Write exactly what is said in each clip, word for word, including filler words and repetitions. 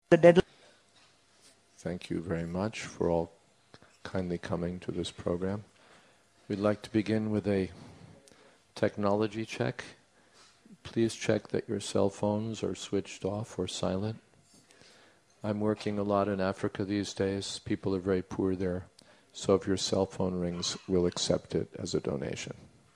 the deadline. Thank you very much for all kindly coming to this program. We'd like to begin with a technology check. Please check that your cell phones are switched off or silent. I'm working a lot in Africa these days. People are very poor there. So if your cell phone rings, we'll accept it as a donation.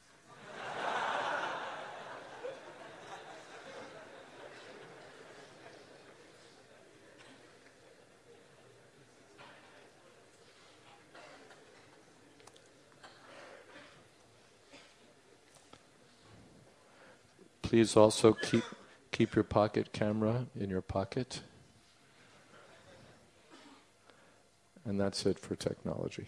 Please also keep keep your pocket camera in your pocket. And that's it for technology.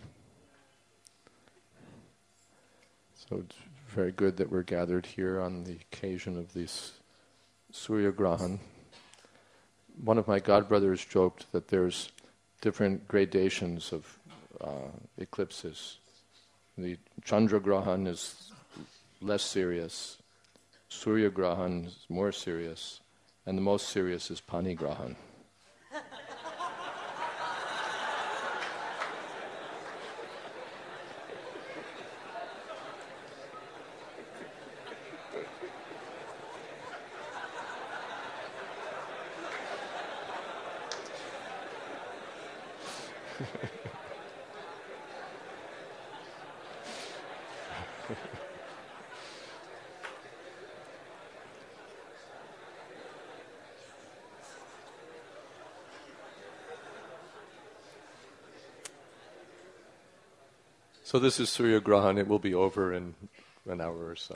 So it's very good that we're gathered here on the occasion of this Surya Grahan. One of my godbrothers joked that there's different gradations of uh, eclipses. The Chandra Grahan is less serious. Surya Grahan is more serious, and the most serious is Pani Grahan. So this is Surya Grahan. It will be over in an hour or so.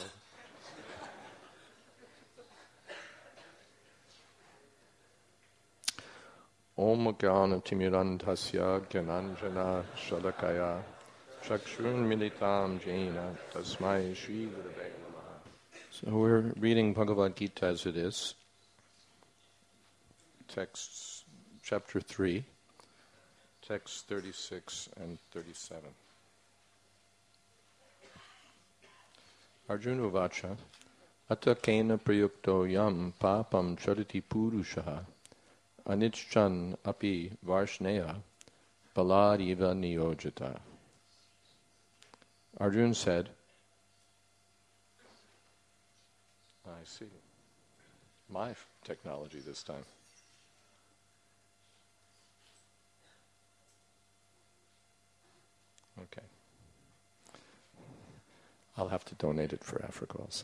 Om Gyana Timirantasya Gyananjana Shalakaya Chakshurun Militam Jaina Tasmai Shri Gurave Namaha. So we're reading Bhagavad Gita as it is. Texts, chapter three, texts thirty-six and thirty-seven. Arjuna Vacha, Ata Kena Prayukto Yam Papam Chariti Purushaha Anichchan Api Varshneya Balariva Niyojita. Arjuna said, I see. My technology this time. Okay. I'll have to donate it for Africa also.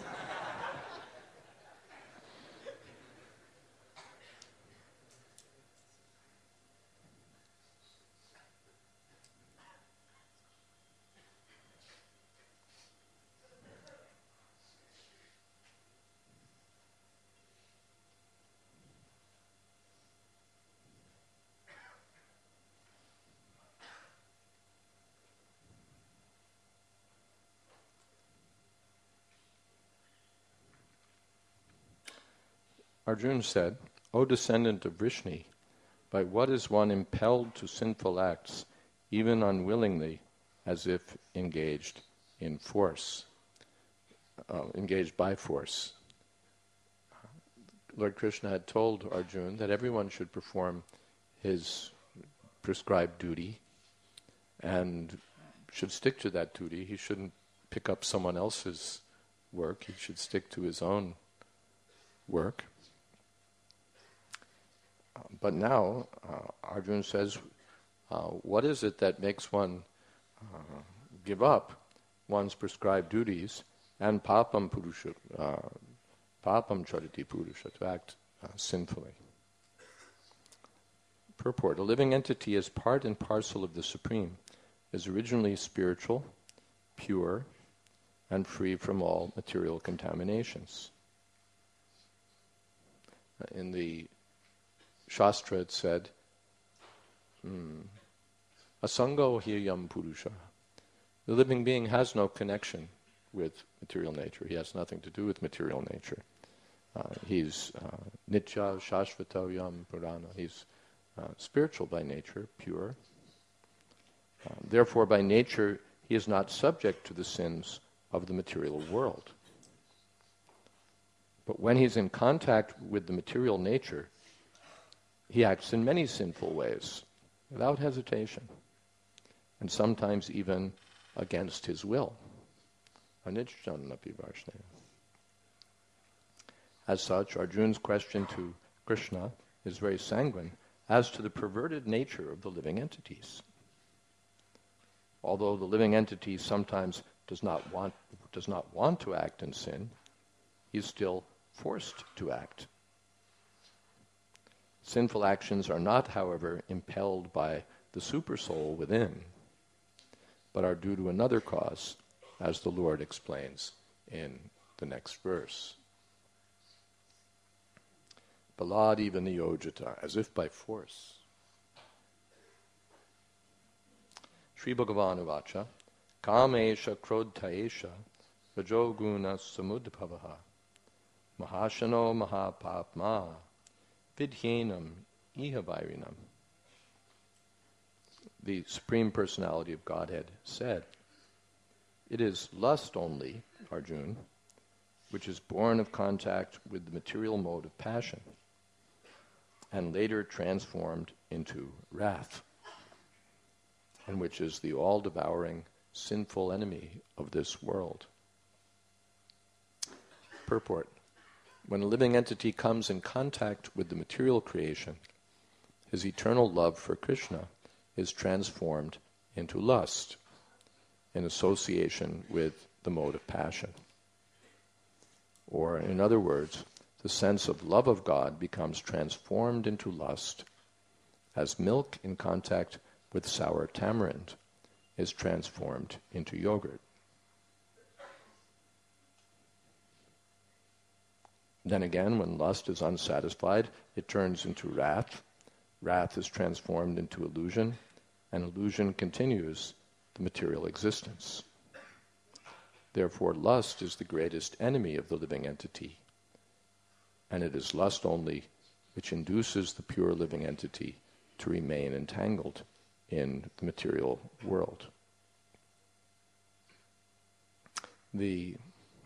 Arjuna said, O descendant of Vrishni, by what is one impelled to sinful acts, even unwillingly, as if engaged in force, uh, engaged by force? Lord Krishna had told Arjuna that everyone should perform his prescribed duty and should stick to that duty. He shouldn't pick up someone else's work. He should stick to his own work. But now, uh, Arjuna says, uh, what is it that makes one uh, give up one's prescribed duties and papam purusha, uh, papam chariti purusha, to act uh, sinfully? Purport: a living entity is part and parcel of the Supreme, is originally spiritual, pure, and free from all material contaminations. In the Shastra it said, hmm, asango hiyam purusha. The living being has no connection with material nature. He has nothing to do with material nature. Uh, he's uh, nitya shashvata yam purana. He's uh, spiritual by nature, pure. Uh, therefore, by nature, he is not subject to the sins of the material world. But when he's in contact with the material nature, he acts in many sinful ways, without hesitation, and sometimes even against his will. As such, Arjuna's question to Krishna is very sanguine as to the perverted nature of the living entities. Although the living entity sometimes does not want does not want to act in sin, he is still forced to act. Sinful actions are not, however, impelled by the supersoul within, but are due to another cause, as the Lord explains in the next verse. Baladiva niyojita, as if by force. Sri Bhagavan uvacha, kamesha krodhaesha, rajoguna samudbhavaha, mahashano mahapapma, vidhyenam ihavairinam. The Supreme Personality of Godhead said, "It is lust only, Arjuna, which is born of contact with the material mode of passion, and later transformed into wrath, and which is the all-devouring, sinful enemy of this world." Purport: when a living entity comes in contact with the material creation, his eternal love for Krishna is transformed into lust, in association with the mode of passion. Or, in other words, the sense of love of God becomes transformed into lust, as milk in contact with sour tamarind is transformed into yogurt. Then again, when lust is unsatisfied, it turns into wrath. Wrath is transformed into illusion, and illusion continues the material existence. Therefore, lust is the greatest enemy of the living entity, and it is lust only which induces the pure living entity to remain entangled in the material world. The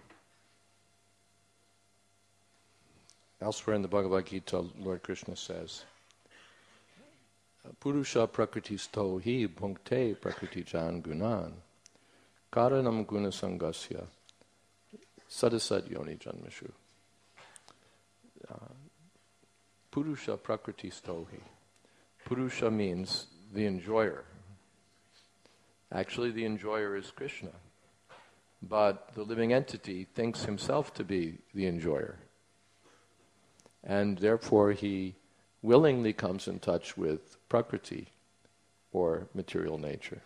Elsewhere in the Bhagavad Gita, Lord Krishna says, Purusha prakritisto hi bhunkte prakritijan gunan karanam gunasangasya sadasad yoni janmashu. Uh, Purusha prakritisto hi. Purusha means the enjoyer. Actually, the enjoyer is Krishna. But the living entity thinks himself to be the enjoyer. And therefore he willingly comes in touch with prakriti, or material nature.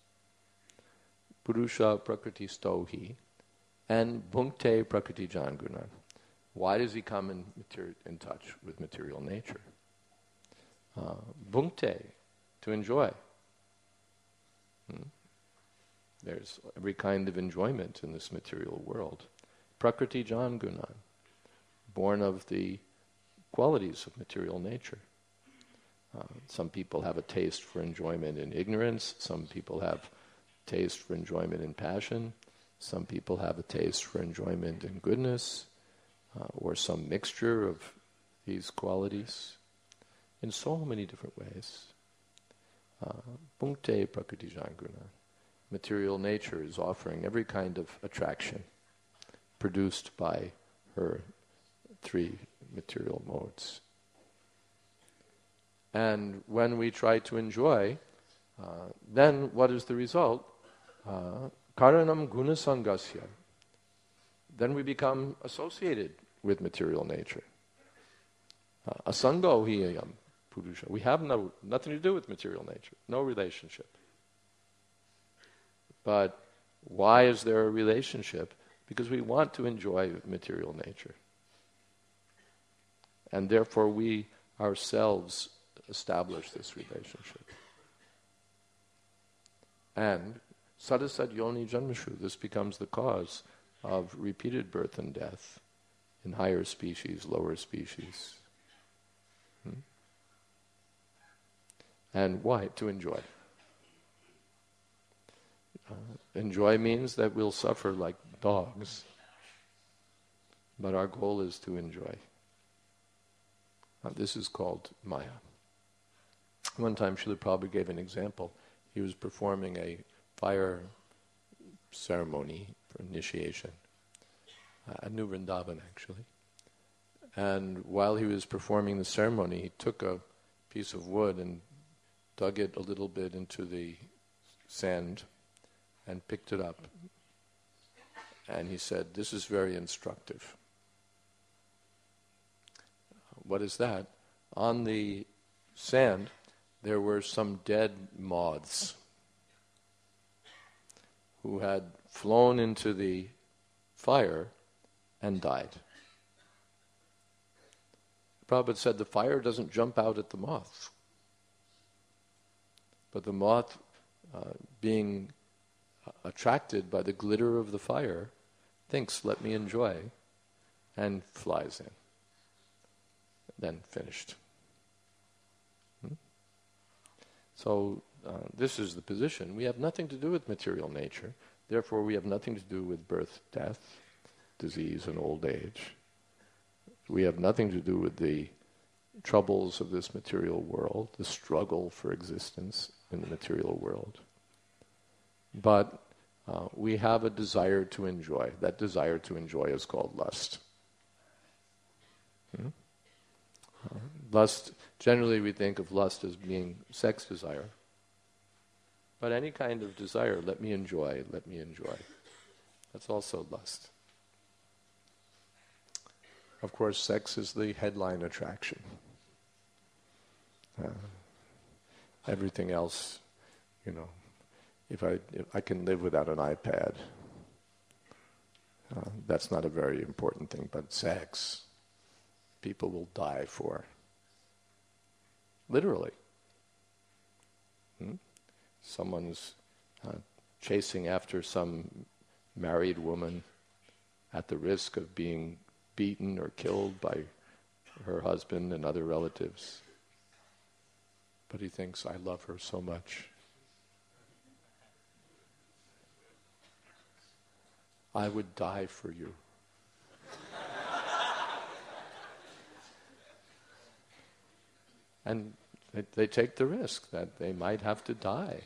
Purusha prakriti stohi, and bhunkte prakriti janguna. Why does he come in, mater- in touch with material nature? Uh, bhunkte, to enjoy. Hmm? There's every kind of enjoyment in this material world. Prakriti janguna, born of the qualities of material nature. Uh, some people have a taste for enjoyment in ignorance. Some people have taste for enjoyment in passion. Some people have a taste for enjoyment in goodness, uh, or some mixture of these qualities in so many different ways. Bhunkte prakriti janguna. Material nature is offering every kind of attraction produced by her three material modes. And when we try to enjoy, uh, then what is the result? Uh, karanam gunasangasya. Then we become associated with material nature. Uh, asango hiyayam purusha. We have no nothing to do with material nature, no relationship. But why is there a relationship? Because we want to enjoy material nature. And therefore we ourselves establish this relationship. And sadasad yoni janmashu, this becomes the cause of repeated birth and death in higher species, lower species. Hmm? And why? To enjoy. Uh, enjoy means that we'll suffer like dogs, but our goal is to enjoy. Uh, this is called Maya. One time Srila Prabhupada gave an example. He was performing a fire ceremony for initiation, uh, at New Vrindavan actually. And while he was performing the ceremony, he took a piece of wood and dug it a little bit into the sand and picked it up. And he said, "This is very instructive." What is that? On the sand, there were some dead moths who had flown into the fire and died. Prabhupada said the fire doesn't jump out at the moth, but the moth, uh, being attracted by the glitter of the fire, thinks, "Let me enjoy," and flies in. Then finished. Hmm? So uh, this is the position. We have nothing to do with material nature. Therefore, we have nothing to do with birth, death, disease, and old age. We have nothing to do with the troubles of this material world, the struggle for existence in the material world. But uh, we have a desire to enjoy. That desire to enjoy is called lust. Hmm? Uh, lust, generally we think of lust as being sex desire. But any kind of desire, let me enjoy, let me enjoy. That's also lust. Of course, sex is the headline attraction. Uh, everything else, you know, if I if I can live without an iPad, uh, that's not a very important thing. But sex, people will die for. Literally. Hmm? Someone's uh, chasing after some married woman at the risk of being beaten or killed by her husband and other relatives. But he thinks, "I love her so much. I would die for you." And they, they take the risk that they might have to die.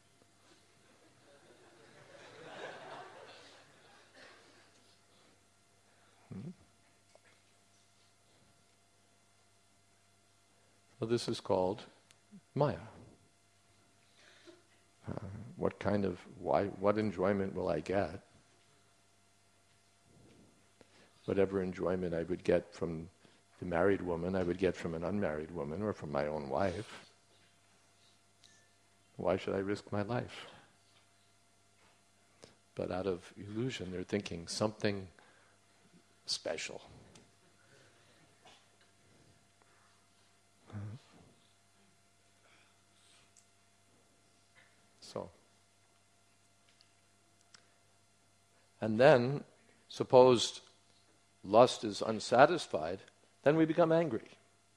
Hmm? So this is called Maya. Uh, what kind of, why, what enjoyment will I get? Whatever enjoyment I would get from the married woman, I would get from an unmarried woman or from my own wife. Why should I risk my life? But out of illusion, they're thinking something special. So, and then, suppose lust is unsatisfied, then we become angry.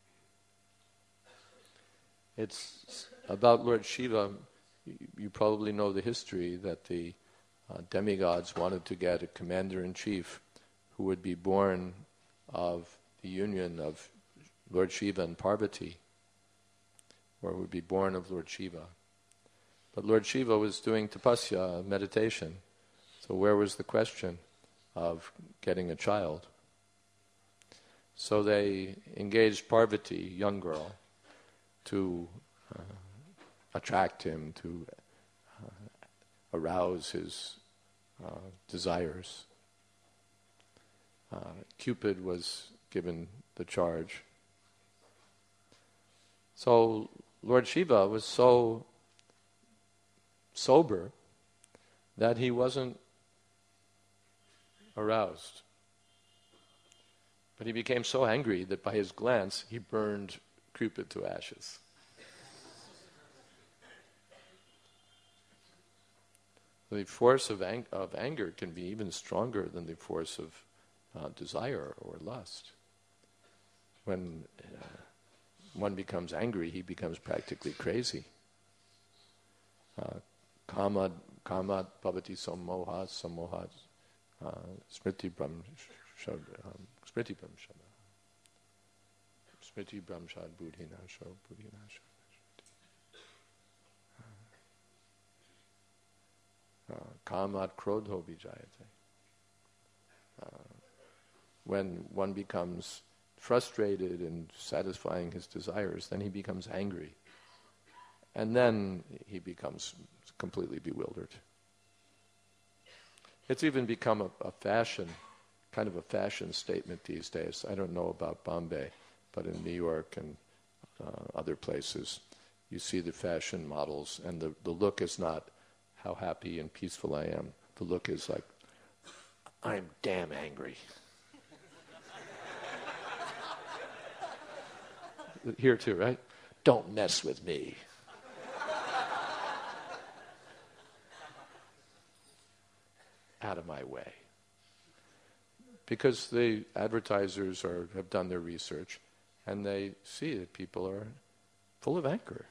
It's about Lord Shiva. You probably know the history that the uh, demigods wanted to get a commander-in-chief who would be born of the union of Lord Shiva and Parvati, or would be born of Lord Shiva. But Lord Shiva was doing tapasya, meditation. So where was the question of getting a child? So they engaged Parvati, young girl, to uh, attract him, to uh, arouse his uh, desires. Uh, Cupid was given the charge. So Lord Shiva was so sober that he wasn't aroused. But he became so angry that by his glance he burned Cupid to ashes. The force of, ang- of anger can be even stronger than the force of uh, desire or lust. When uh, one becomes angry, he becomes practically crazy. Uh, kama, kama bhavati sammoha, sammoha, uh, smriti brahmshad, um, smriti brahmshad, smriti brahmshad buddhi nasho, buddhi nasho. Kamat krodho vijayate. Uh, when one becomes frustrated in satisfying his desires, then he becomes angry. And then he becomes completely bewildered. It's even become a, a fashion, kind of a fashion statement these days. I don't know about Bombay, but in New York and uh, other places, you see the fashion models, and the, the look is not how happy and peaceful I am. The look is like, I'm damn angry. Here too, right? Don't mess with me. Out of my way. Because the advertisers are, have done their research, and they see that people are full of anger.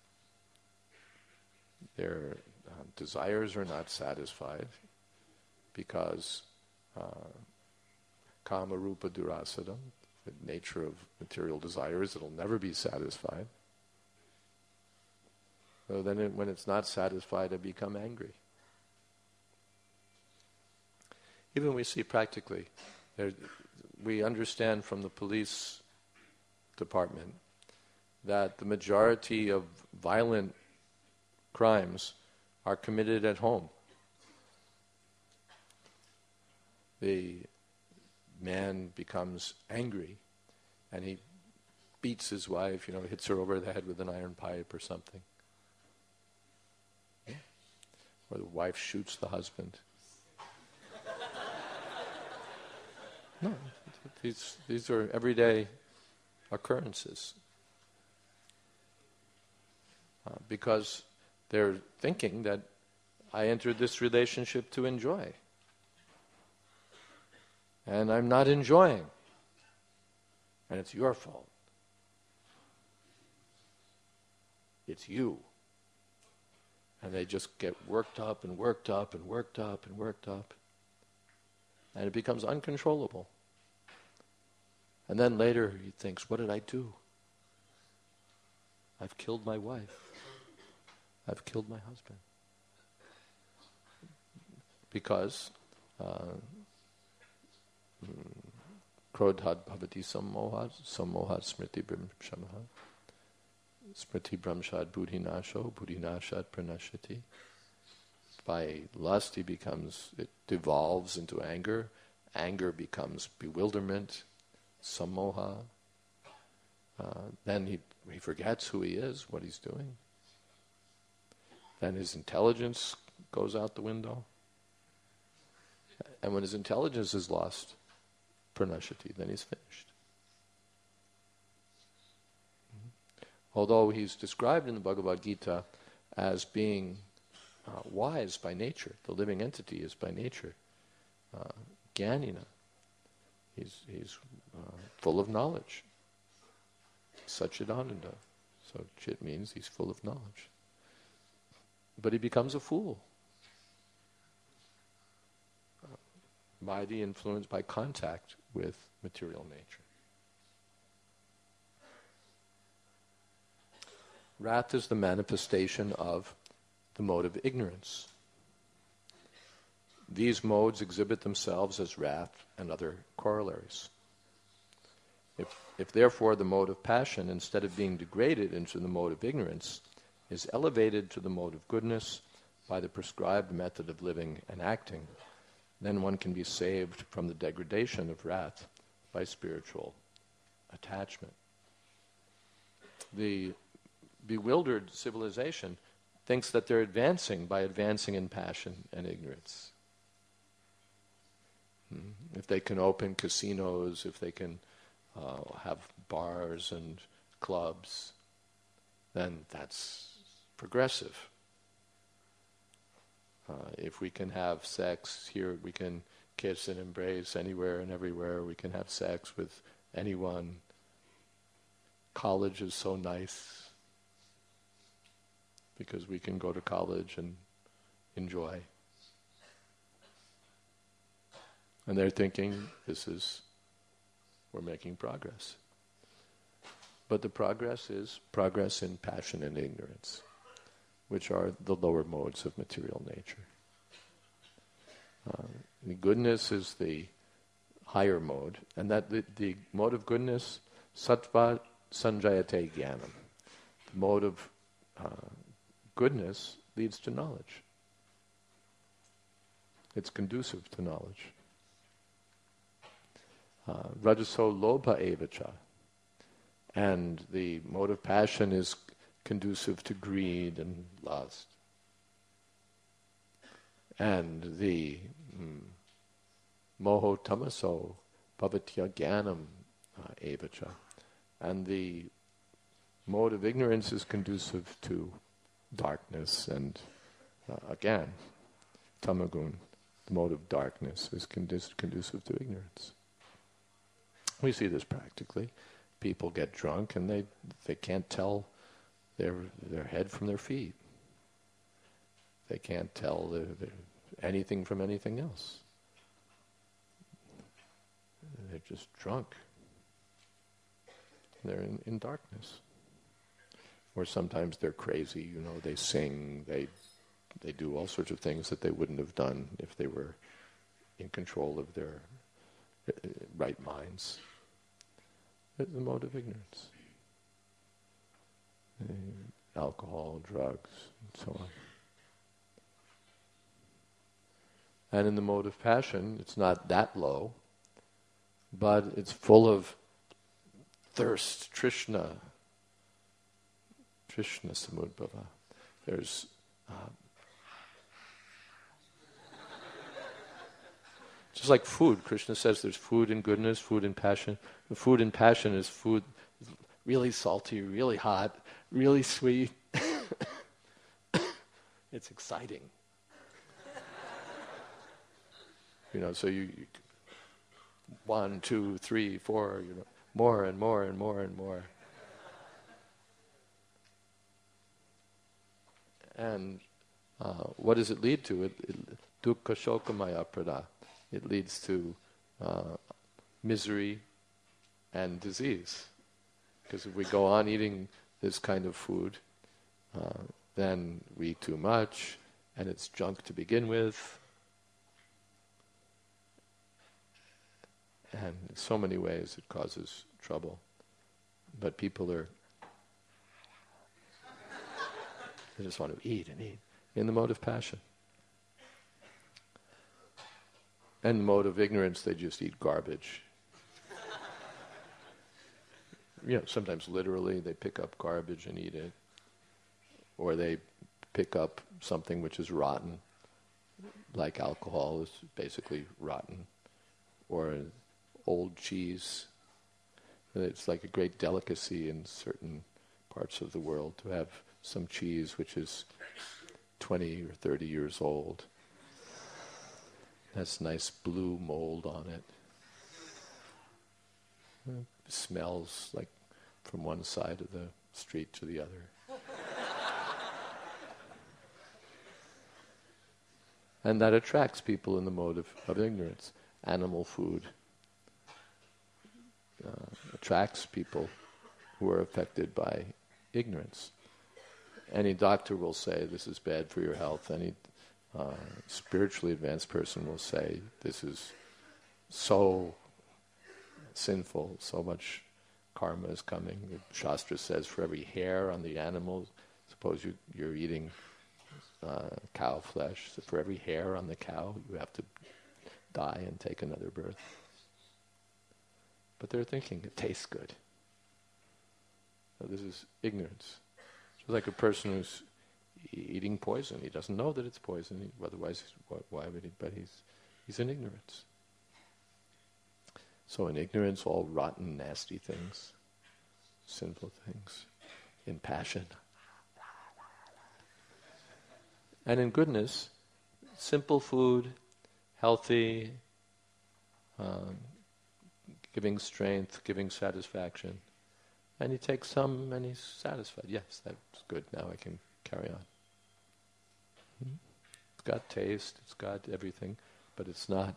Their uh, desires are not satisfied because uh, kama rupa durasadam, the nature of material desires, it'll never be satisfied. So then it, when it's not satisfied, I become angry. Even we see practically, there, we understand from the police department that the majority of violent crimes are committed at home. The man becomes angry and he beats his wife, you know, hits her over the head with an iron pipe or something. Yeah. Or the wife shoots the husband. No, these these are everyday occurrences. Uh, because they're thinking that I entered this relationship to enjoy. And I'm not enjoying. And it's your fault. It's you. And they just get worked up and worked up and worked up and worked up. And it becomes uncontrollable. And then later he thinks, what did I do? I've killed my wife. I've killed my husband. Because uh, krodhat bhavati sammohat, sammohat smriti bhramshamaha, smriti bhramshad buddhinasho, buddhinashad pranashati. By lust he becomes, it devolves into anger. Anger becomes bewilderment, sammoha. Uh, then he, he forgets who he is, what he's doing. Then his intelligence goes out the window. And when his intelligence is lost, pranashati, then he's finished. Mm-hmm. Although he's described in the Bhagavad Gita as being uh, wise by nature, the living entity is by nature uh, jnanina. He's, he's uh, full of knowledge. Satchidananda. So chit means he's full of knowledge. But he becomes a fool uh, by the influence, by contact with material nature. Wrath is the manifestation of the mode of ignorance. These modes exhibit themselves as wrath and other corollaries. If, if therefore the mode of passion, instead of being degraded into the mode of ignorance, is elevated to the mode of goodness by the prescribed method of living and acting, then one can be saved from the degradation of wrath by spiritual attachment. The bewildered civilization thinks that they're advancing by advancing in passion and ignorance. Hmm. If they can open casinos, if they can uh, have bars and clubs, then that's progressive. Uh, if we can have sex here, we can kiss and embrace anywhere and everywhere. We can have sex with anyone. College is so nice because we can go to college and enjoy. And they're thinking, this is, we're making progress. But the progress is progress in passion and ignorance, which are the lower modes of material nature. Uh, the goodness is the higher mode, and that the, the mode of goodness, sattva sanjayate jnanam. The mode of uh, goodness leads to knowledge. It's conducive to knowledge. Uh, rajaso lobha evacha. And the mode of passion is conducive to greed and lust. And the mm, moho tamaso bhavatya jnanam uh, evacha. And the mode of ignorance is conducive to darkness. And uh, again, tamagun, the mode of darkness, is condu- conducive to ignorance. We see this practically. People get drunk and they they can't tell their their head from their feet. They can't tell their, their anything from anything else. They're just drunk. They're in, in darkness. Or sometimes they're crazy, you know, they sing, they they do all sorts of things that they wouldn't have done if they were in control of their uh, right minds. It's the mode of ignorance. Uh, alcohol, drugs, and so on. And in the mode of passion, it's not that low, but it's full of thirst, trishna, trishna samudbhava. There's uh, just like food. Krishna says there's food in goodness, food in passion. The food in passion is food really salty, really hot, really sweet. It's exciting. You know, so you, you one, two, three, four, you know, more and more and more and more. And uh, what does it lead to? It, it, dukkha shokamaya prada. It leads to uh, misery and disease. Because if we go on eating this kind of food, uh, then we eat too much, and it's junk to begin with. And in so many ways it causes trouble. But people are, they just want to eat and eat in the mode of passion. And the mode of ignorance, they just eat garbage. You know, sometimes literally they pick up garbage and eat it. Or they pick up something which is rotten, like alcohol is basically rotten. Or old cheese. It's like a great delicacy in certain parts of the world to have some cheese which is twenty or thirty years old. Has nice blue mold on it. It smells like from one side of the street to the other. And that attracts people in the mode of, of ignorance. Animal food uh, attracts people who are affected by ignorance. Any doctor will say this is bad for your health. Any uh, spiritually advanced person will say this is so sinful, so much karma is coming. The Shastra says for every hair on the animal, suppose you, you're eating uh, cow flesh, so for every hair on the cow you have to die and take another birth. But they're thinking it tastes good. So this is ignorance. It's like a person who's eating poison. He doesn't know that it's poison. He, otherwise, why, why would he? But he's he's in ignorance. So in ignorance, all rotten, nasty things, sinful things. In passion. And in goodness, simple food, healthy, um, giving strength, giving satisfaction. And he takes some and he's satisfied. Yes, that's good. Now I can carry on. Hmm? It's got taste, it's got everything, but it's not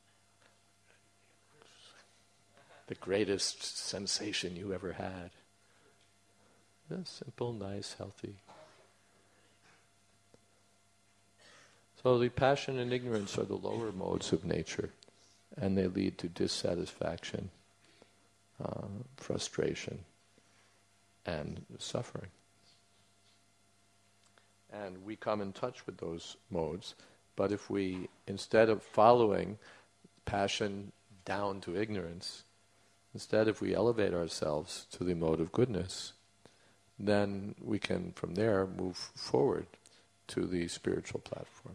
the greatest sensation you ever had. It's simple, nice, healthy. So the passion and ignorance are the lower modes of nature, and they lead to dissatisfaction, uh, frustration, and suffering. And we come in touch with those modes, but if we, instead of following passion down to ignorance, instead if we elevate ourselves to the mode of goodness, then we can from there move forward to the spiritual platform.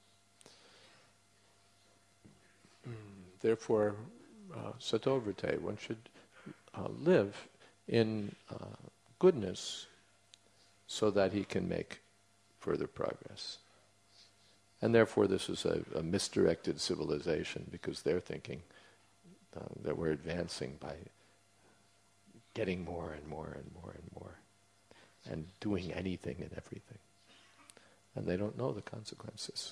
Therefore, uh, sato vritte, one should uh, live in uh, goodness so that he can make further progress. And therefore this is a, a misdirected civilization, because they're thinking uh, that we're advancing by getting more and more and more and more and doing anything and everything. And they don't know the consequences.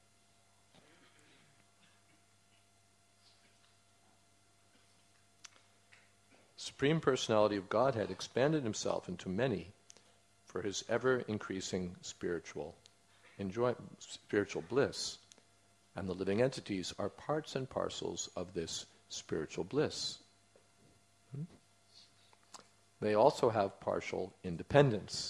Supreme Personality of Godhead expanded himself into many for his ever-increasing spiritual enjoy, spiritual bliss, and the living entities are parts and parcels of this spiritual bliss. Hmm? They also have partial independence,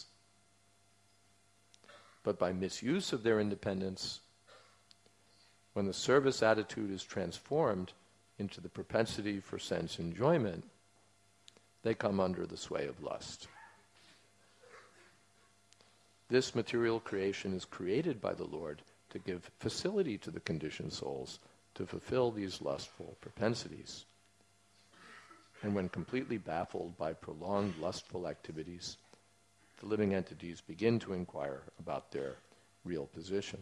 but by misuse of their independence, when the service attitude is transformed into the propensity for sense enjoyment, they come under the sway of lust. This material creation is created by the Lord to give facility to the conditioned souls to fulfill these lustful propensities. And when completely baffled by prolonged lustful activities, the living entities begin to inquire about their real position.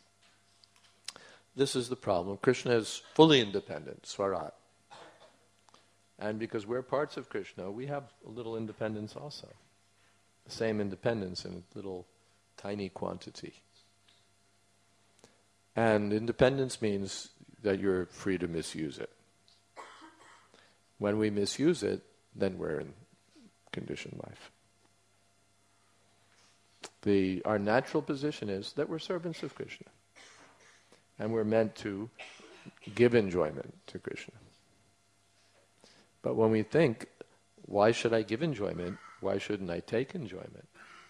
This is the problem. Krishna is fully independent, Swarat. And because we're parts of Krishna, we have a little independence also. The same independence in a little tiny quantity. And independence means that you're free to misuse it. When we misuse it, then we're in conditioned life. The, our natural position is that we're servants of Krishna. And we're meant to give enjoyment to Krishna. But when we think, why should I give enjoyment? Why shouldn't I take enjoyment?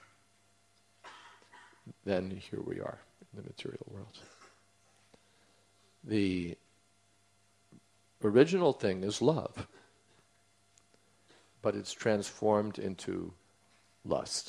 Then here we are in the material world. The original thing is love, but it's transformed into lust.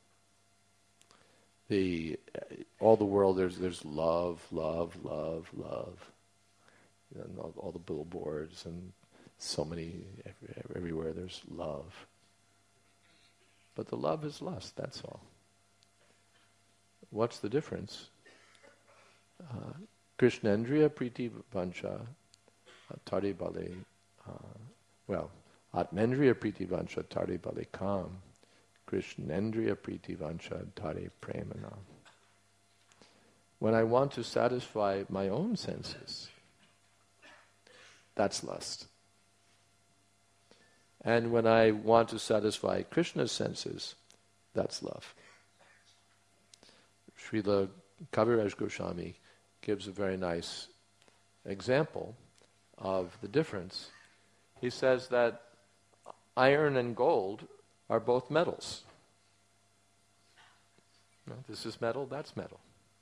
The all the world there's there's love, love, love, love, and all, all the billboards and so many every, everywhere there's love. But the love is lust. That's all. What's the difference? Uh, Krishnendriya Priti Vancha Tari Bali, uh, well, Atmendriya Priti Vancha Tari Bali Kam, Krishnendriya Priti Vancha Tari Premanam. When I want to satisfy my own senses, that's lust. And when I want to satisfy Krishna's senses, that's love. Srila Kaviraj Goswami gives a very nice example of the difference. He says that iron and gold are both metals. No, this is metal, that's metal.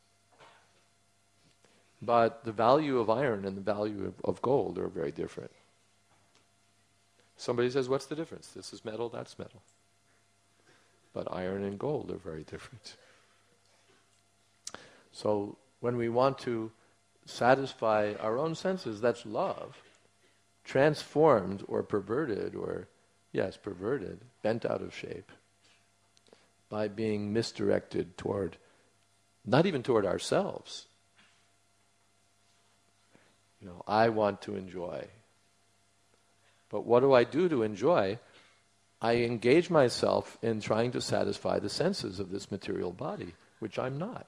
But the value of iron and the value of, of gold are very different. Somebody says, what's the difference? This is metal, that's metal. But iron and gold are very different. So when we want to satisfy our own senses, that's love, transformed or perverted, or, yes, perverted, bent out of shape, by being misdirected toward, not even toward ourselves. You know, I want to enjoy. But what do I do to enjoy? I engage myself in trying to satisfy the senses of this material body, which I'm not.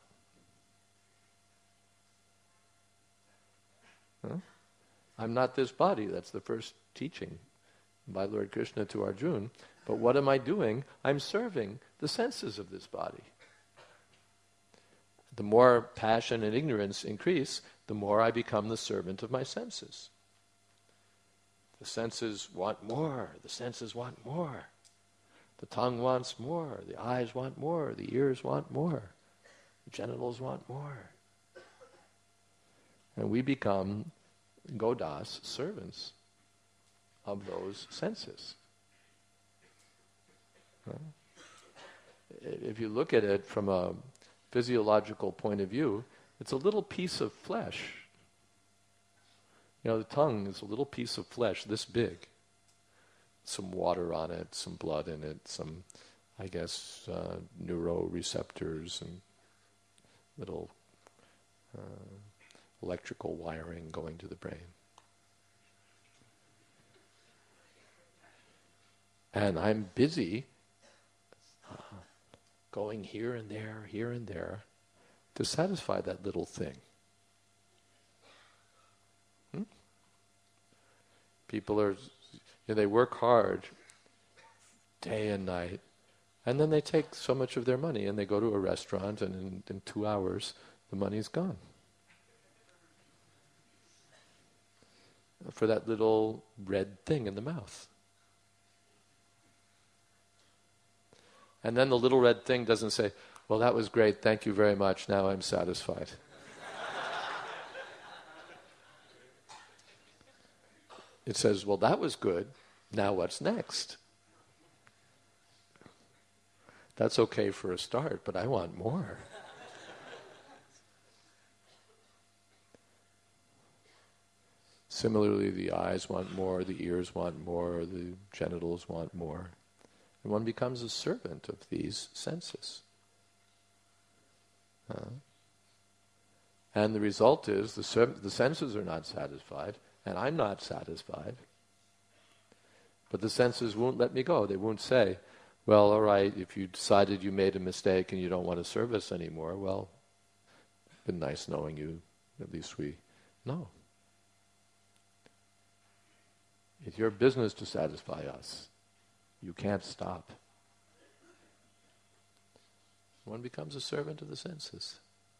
Huh? I'm not this body. That's the first teaching by Lord Krishna to Arjuna. But what am I doing? I'm serving the senses of this body. The more passion and ignorance increase, the more I become the servant of my senses. The senses want more. The senses want more. The tongue wants more. The eyes want more. The ears want more. The genitals want more. And we become godas, servants of those senses. Huh? If you look at it from a physiological point of view, it's a little piece of flesh. You know, the tongue is a little piece of flesh this big. Some water on it, some blood in it, some, I guess, uh, neuroreceptors and little uh, electrical wiring going to the brain. And I'm busy uh, going here and there, here and there, to satisfy that little thing. Hmm? People are, you know, they work hard day and night, and then they take so much of their money and they go to a restaurant, and in, in two hours the money's gone. For that little red thing in the mouth. And then the little red thing doesn't say, well, that was great, thank you very much, now I'm satisfied. It says, well, that was good, now what's next? That's okay for a start, but I want more. Similarly, the eyes want more, the ears want more, the genitals want more. And one becomes a servant of these senses. Uh, and the result is the, ser- the senses are not satisfied, and I'm not satisfied. But the senses won't let me go. They won't say, well, all right, if you decided you made a mistake and you don't want to serve us anymore, well, it's been nice knowing you. At least we know. It's your business to satisfy us. You can't stop. One becomes a servant of the senses.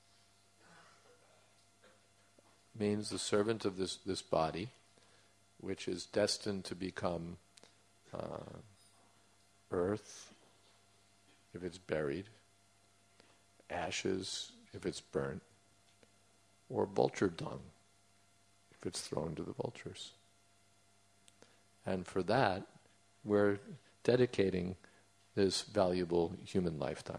Means the servant of this, this body, which is destined to become uh, earth if it's buried, ashes if it's burnt, or vulture dung if it's thrown to the vultures. And for that, we're dedicating this valuable human lifetime.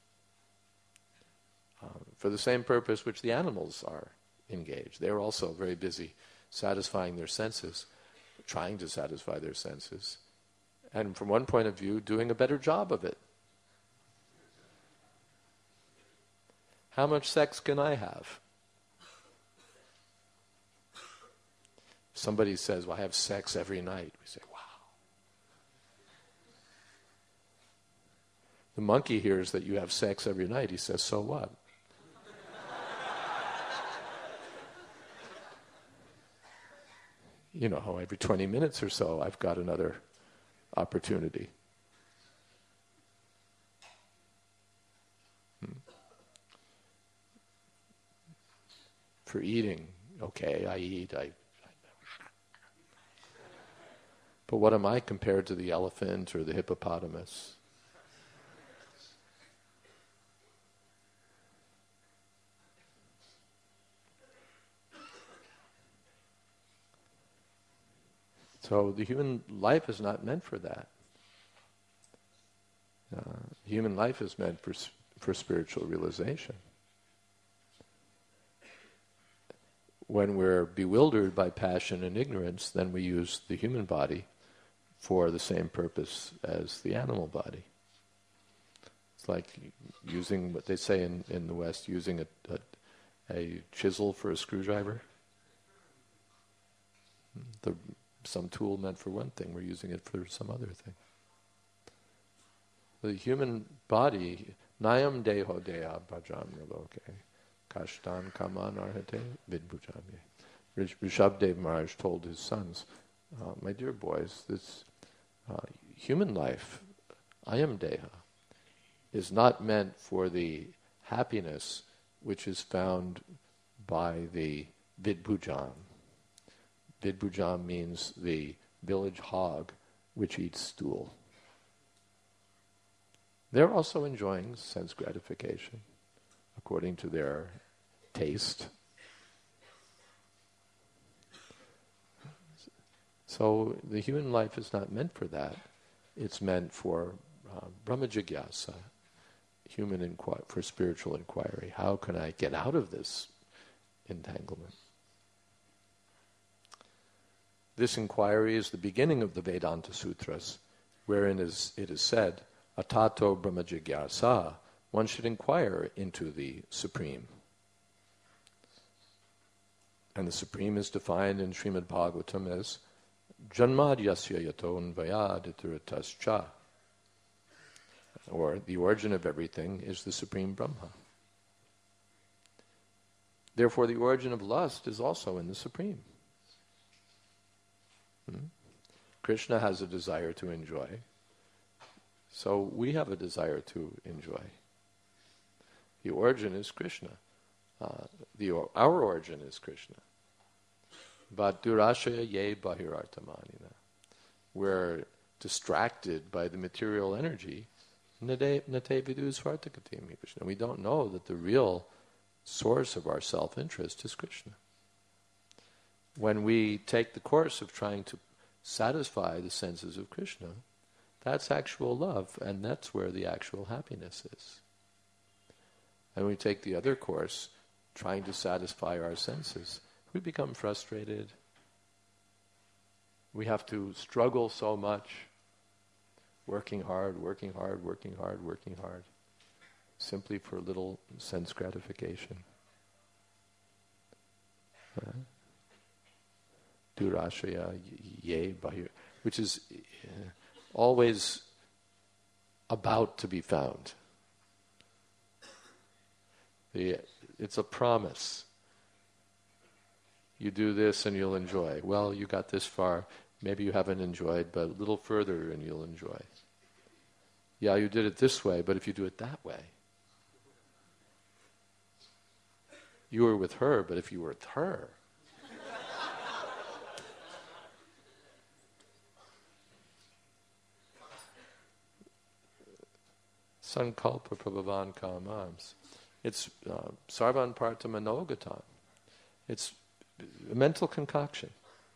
Uh, for the same purpose which the animals are engaged. They're also very busy satisfying their senses, trying to satisfy their senses, and from one point of view, doing a better job of it. How much sex can I have? Somebody says, well, I have sex every night. We say, wow. The monkey hears that you have sex every night. He says, so what? You know, every twenty minutes or so, I've got another opportunity. Hmm. For eating, okay, I eat, I But what am I compared to the elephant or the hippopotamus? So the human life is not meant for that. Uh, human life is meant for for spiritual realization. When we're bewildered by passion and ignorance, then we use the human body for the same purpose as the animal body. It's like using what they say in, in the West, using a, a, a chisel for a screwdriver. The, some tool meant for one thing, we're using it for some other thing. The human body, nayam deho deha bhajamya loke, kashtan kaman arhate vidbhujamya. Rishabdev Maharaj told his sons, uh, my dear boys, this uh, human life, ayam deha, is not meant for the happiness which is found by the Vidbhujam. Vidbhujam means the village hog which eats stool. They're also enjoying sense gratification according to their taste. So the human life is not meant for that. It's meant for uh, Brahma Jigyasa, human inqu- for spiritual inquiry. How can I get out of this entanglement? This inquiry is the beginning of the Vedanta Sutras, wherein is, it is said, Atato Brahma Jigyasa, one should inquire into the Supreme. And the Supreme is defined in Srimad Bhagavatam as Janmad Yasya Yaton Vayaditiratascha, or the origin of everything is the Supreme Brahma. Therefore, the origin of lust is also in the Supreme. Hmm? Krishna has a desire to enjoy, so we have a desire to enjoy. The origin is Krishna. Uh, the or, our origin is Krishna. But durashaya ye bahirartamanina. We're distracted by the material energy. Nate vidu svartakatim Krishna. We don't know that the real source of our self-interest is Krishna. When we take the course of trying to satisfy the senses of Krishna, that's actual love, and that's where the actual happiness is. And we take the other course, trying to satisfy our senses, we become frustrated. We have to struggle so much, working hard, working hard, working hard, working hard, simply for a little sense gratification. Uh, Durashaya ye bahir, which is uh, always about to be found. The, it's a promise. You do this and you'll enjoy. Well, you got this far. Maybe you haven't enjoyed, but a little further and you'll enjoy. Yeah, you did it this way, but if you do it that way. You were with her, but if you were with her. Sankalpa prabhavan kamams. It's uh, sarvan parta manogatam. It's a mental concoction.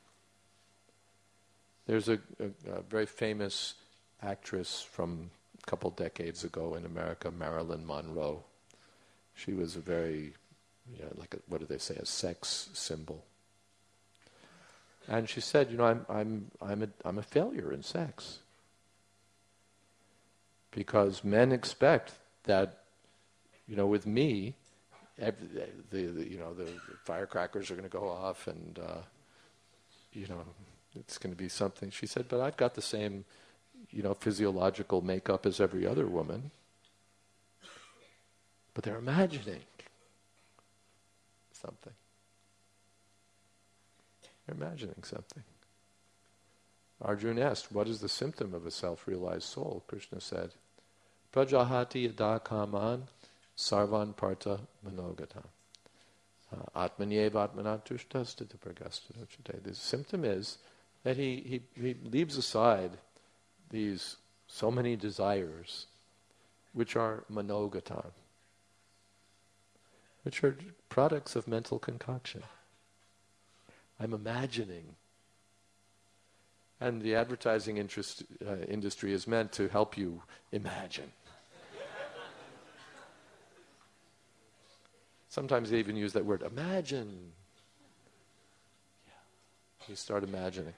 There's a, a, a very famous actress from a couple decades ago in America, Marilyn Monroe. She was a very, you know, like a, what do they say, a sex symbol. And she said, you know, I'm I'm I'm a I'm a failure in sex. Because men expect that, you know, with me, every, the, the you know the, the firecrackers are going to go off, and uh, you know it's going to be something. She said, but I've got the same, you know, physiological makeup as every other woman. But they're imagining something. They're imagining something. Arjuna asked, what is the symptom of a self-realized soul? Krishna said, Prajahati yada kaman sarvan parta manogatam. Atmanyev atmanatushtasthita pragastanochate. The symptom is that he, he, he leaves aside these so many desires which are manogatam, which are products of mental concoction. I'm imagining. And the advertising interest, uh, industry is meant to help you imagine. Sometimes they even use that word, imagine. Yeah. You start imagining.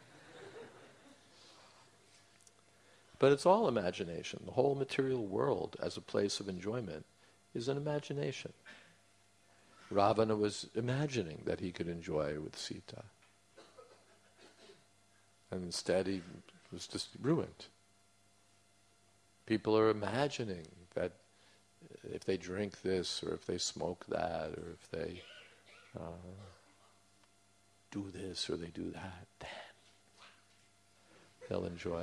But it's all imagination. The whole material world as a place of enjoyment is an imagination. Ravana was imagining that he could enjoy with Sita. And instead he was just ruined. People are imagining that if they drink this, or if they smoke that, or if they uh, do this, or they do that, then they'll enjoy.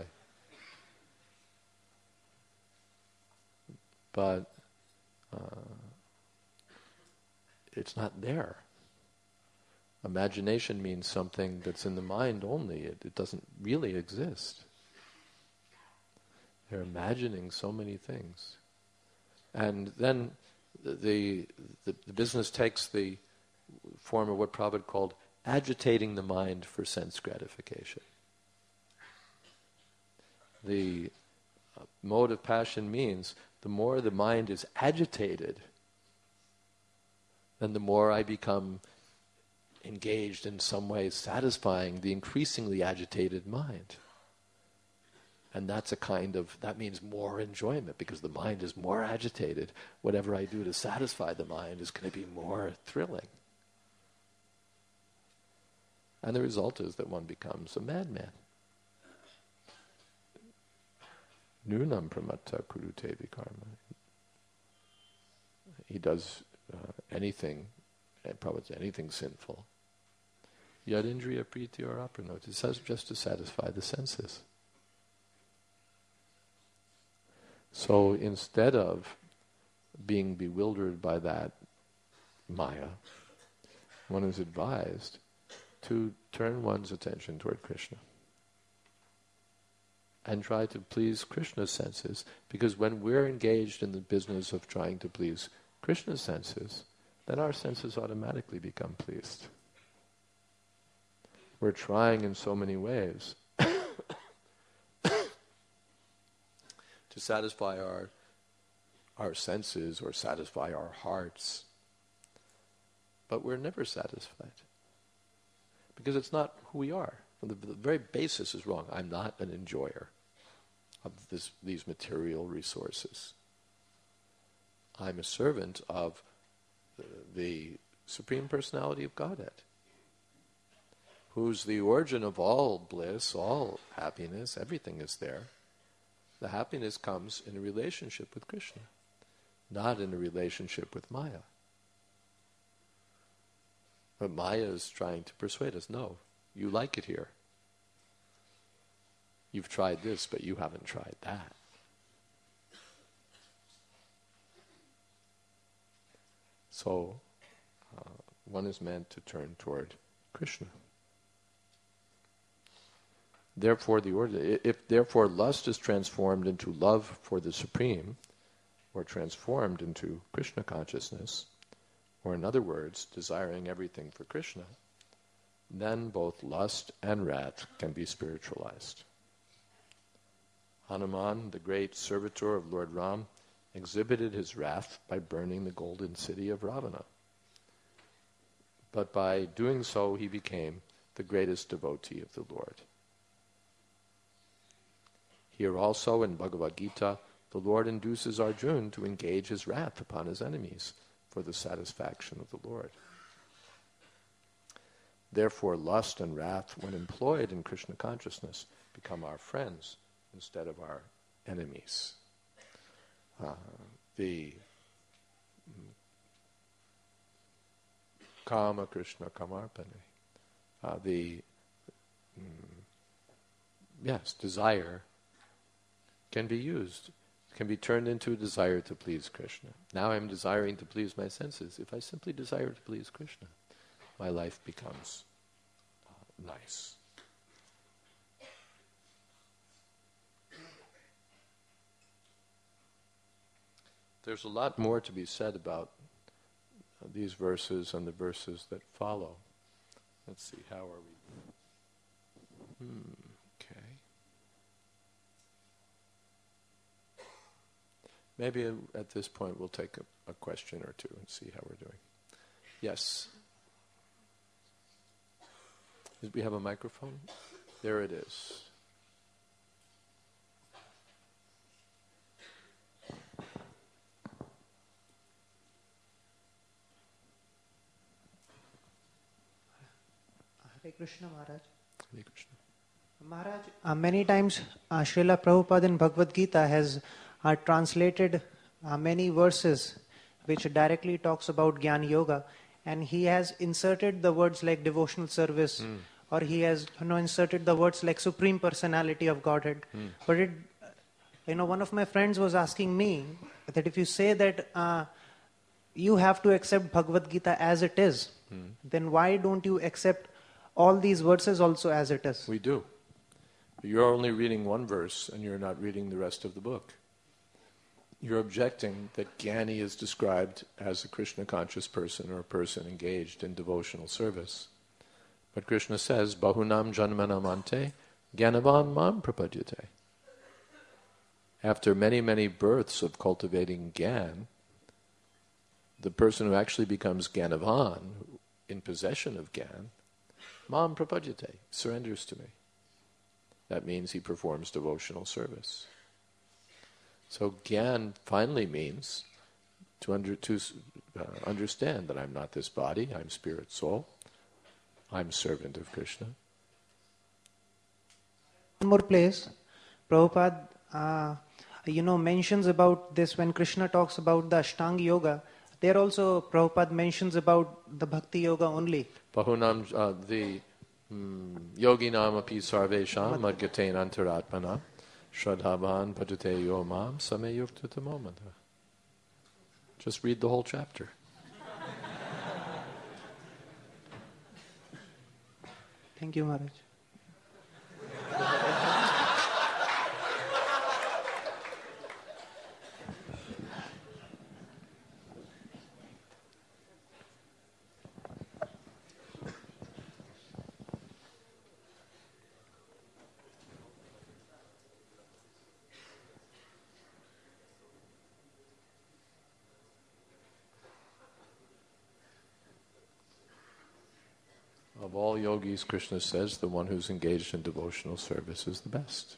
But uh, it's not there. Imagination means something that's in the mind only. It, it doesn't really exist. They're imagining so many things. And then the, the, the business takes the form of what Prabhupada called agitating the mind for sense gratification. The uh, mode of passion means the more the mind is agitated, then the more I become engaged in some way satisfying the increasingly agitated mind. And that's a kind of, that means more enjoyment, because the mind is more agitated. Whatever I do to satisfy the mind is going to be more thrilling. And the result is that one becomes a madman. Nunam pramatta kurute vikarma. He does uh, anything, probably anything sinful. Yad indriya priti or apranoti. It says just to satisfy the senses. So instead of being bewildered by that maya, one is advised to turn one's attention toward Krishna and try to please Krishna's senses, because when we're engaged in the business of trying to please Krishna's senses, then our senses automatically become pleased. We're trying in so many ways to satisfy our our senses or satisfy our hearts, but we're never satisfied because it's not who we are. The, the very basis is wrong. I'm not an enjoyer of this, these material resources. I'm a servant of the, the Supreme Personality of Godhead, who's the origin of all bliss, all happiness. Everything is there. The happiness comes in a relationship with Krishna, not in a relationship with Maya. But Maya is trying to persuade us, no, you like it here. You've tried this, but you haven't tried that. So, uh, one is meant to turn toward Krishna. Therefore, the order, if therefore lust is transformed into love for the Supreme, or transformed into Krishna consciousness, or in other words, desiring everything for Krishna, then both lust and wrath can be spiritualized. Hanuman, the great servitor of Lord Ram, exhibited his wrath by burning the golden city of Ravana. But by doing so, he became the greatest devotee of the Lord. Here also in Bhagavad Gita, the Lord induces Arjuna to engage his wrath upon his enemies for the satisfaction of the Lord. Therefore, lust and wrath, when employed in Krishna consciousness, become our friends instead of our enemies. Uh, the Kama Krishna Kamarpane, uh, the mm, yes, desire can be used, can be turned into a desire to please Krishna. Now I'm desiring to please my senses. If I simply desire to please Krishna, my life becomes uh, nice. There's a lot more to be said about uh, these verses and the verses that follow. Let's see, how are we? Hmm, okay. Maybe at this point we'll take a, a question or two and see how we're doing. Yes? Do we have a microphone? There it is. Hare Krishna Maharaj. Hare Krishna. Maharaj, uh, many times uh, Srila Prabhupada in Bhagavad Gita has uh, translated uh, many verses which directly talks about Jnana Yoga, and he has inserted the words like devotional service, mm. or he has you know inserted the words like Supreme Personality of Godhead. Mm. But it, you know, one of my friends was asking me that if you say that uh, you have to accept Bhagavad Gita as it is, Hmm. then why don't you accept all these verses also as it is? We do. You're only reading one verse and you're not reading the rest of the book. You're objecting that Jnani is described as a Krishna conscious person or a person engaged in devotional service. But Krishna says, Bahunam janmanam ante Jnanavan mam prapadyate. After many, many births of cultivating Gyan, the person who actually becomes Jnanavan, in possession of Gyan, mam prapadyate, surrenders to me. That means he performs devotional service. So Gyan finally means to, under, to uh, understand that I'm not this body, I'm spirit soul, I'm servant of Krishna. One more place, Prabhupada, uh, you know, mentions about this when Krishna talks about the Ashtanga Yoga. There also Prabhupada mentions about the Bhakti Yoga only. Bahunam, uh, the um, Yoginam api sarvesham madgatein antaratmanam shradhavan padute yomam sameyuktatamomata. Just read the whole chapter. Thank you, Maharaj. Of all yogis, Krishna says, the one who's engaged in devotional service is the best.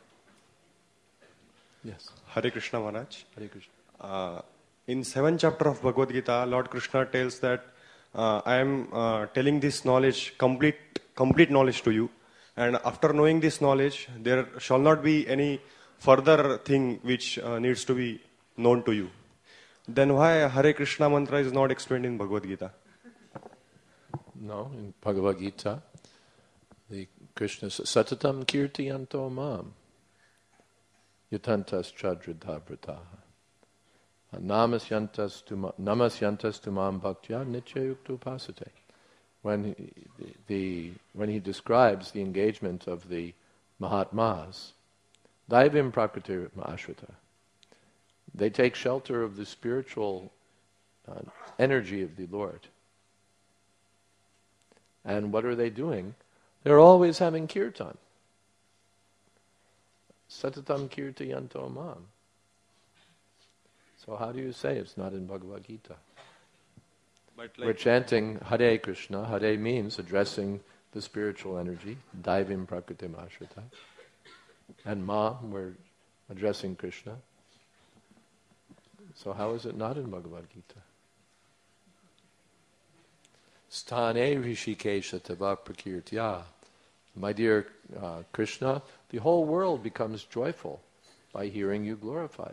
Yes. Hare Krishna Maharaj. Hare Krishna. Uh, in seventh chapter of Bhagavad Gita, Lord Krishna tells that uh, I am uh, telling this knowledge, complete, complete knowledge to you. And after knowing this knowledge, there shall not be any further thing which uh, needs to be known to you. Then why Hare Krishna mantra is not explained in Bhagavad Gita? No, in Bhagavad Gita, the Krishna says, Satatam kirtiyanto mam yatantas chadridha vrataha namasyantas tu namasyantas tu mam bhaktya nityayukta upasate. When he, the when he describes the engagement of the Mahatmas, daivim prakriti ashrita, they take shelter of the spiritual uh, energy of the Lord. And what are they doing? They're always having kirtan. Satatam kirtayanto mam. So how do you say it's not in Bhagavad Gita? But like We're chanting Hare Krishna. Hare means addressing the spiritual energy, daivim prakritim ashrita. And ma, we're addressing Krishna. So how is it not in Bhagavad Gita? Sthane rishikesha tava prakirtya. My dear uh, Krishna, the whole world becomes joyful by hearing you glorified.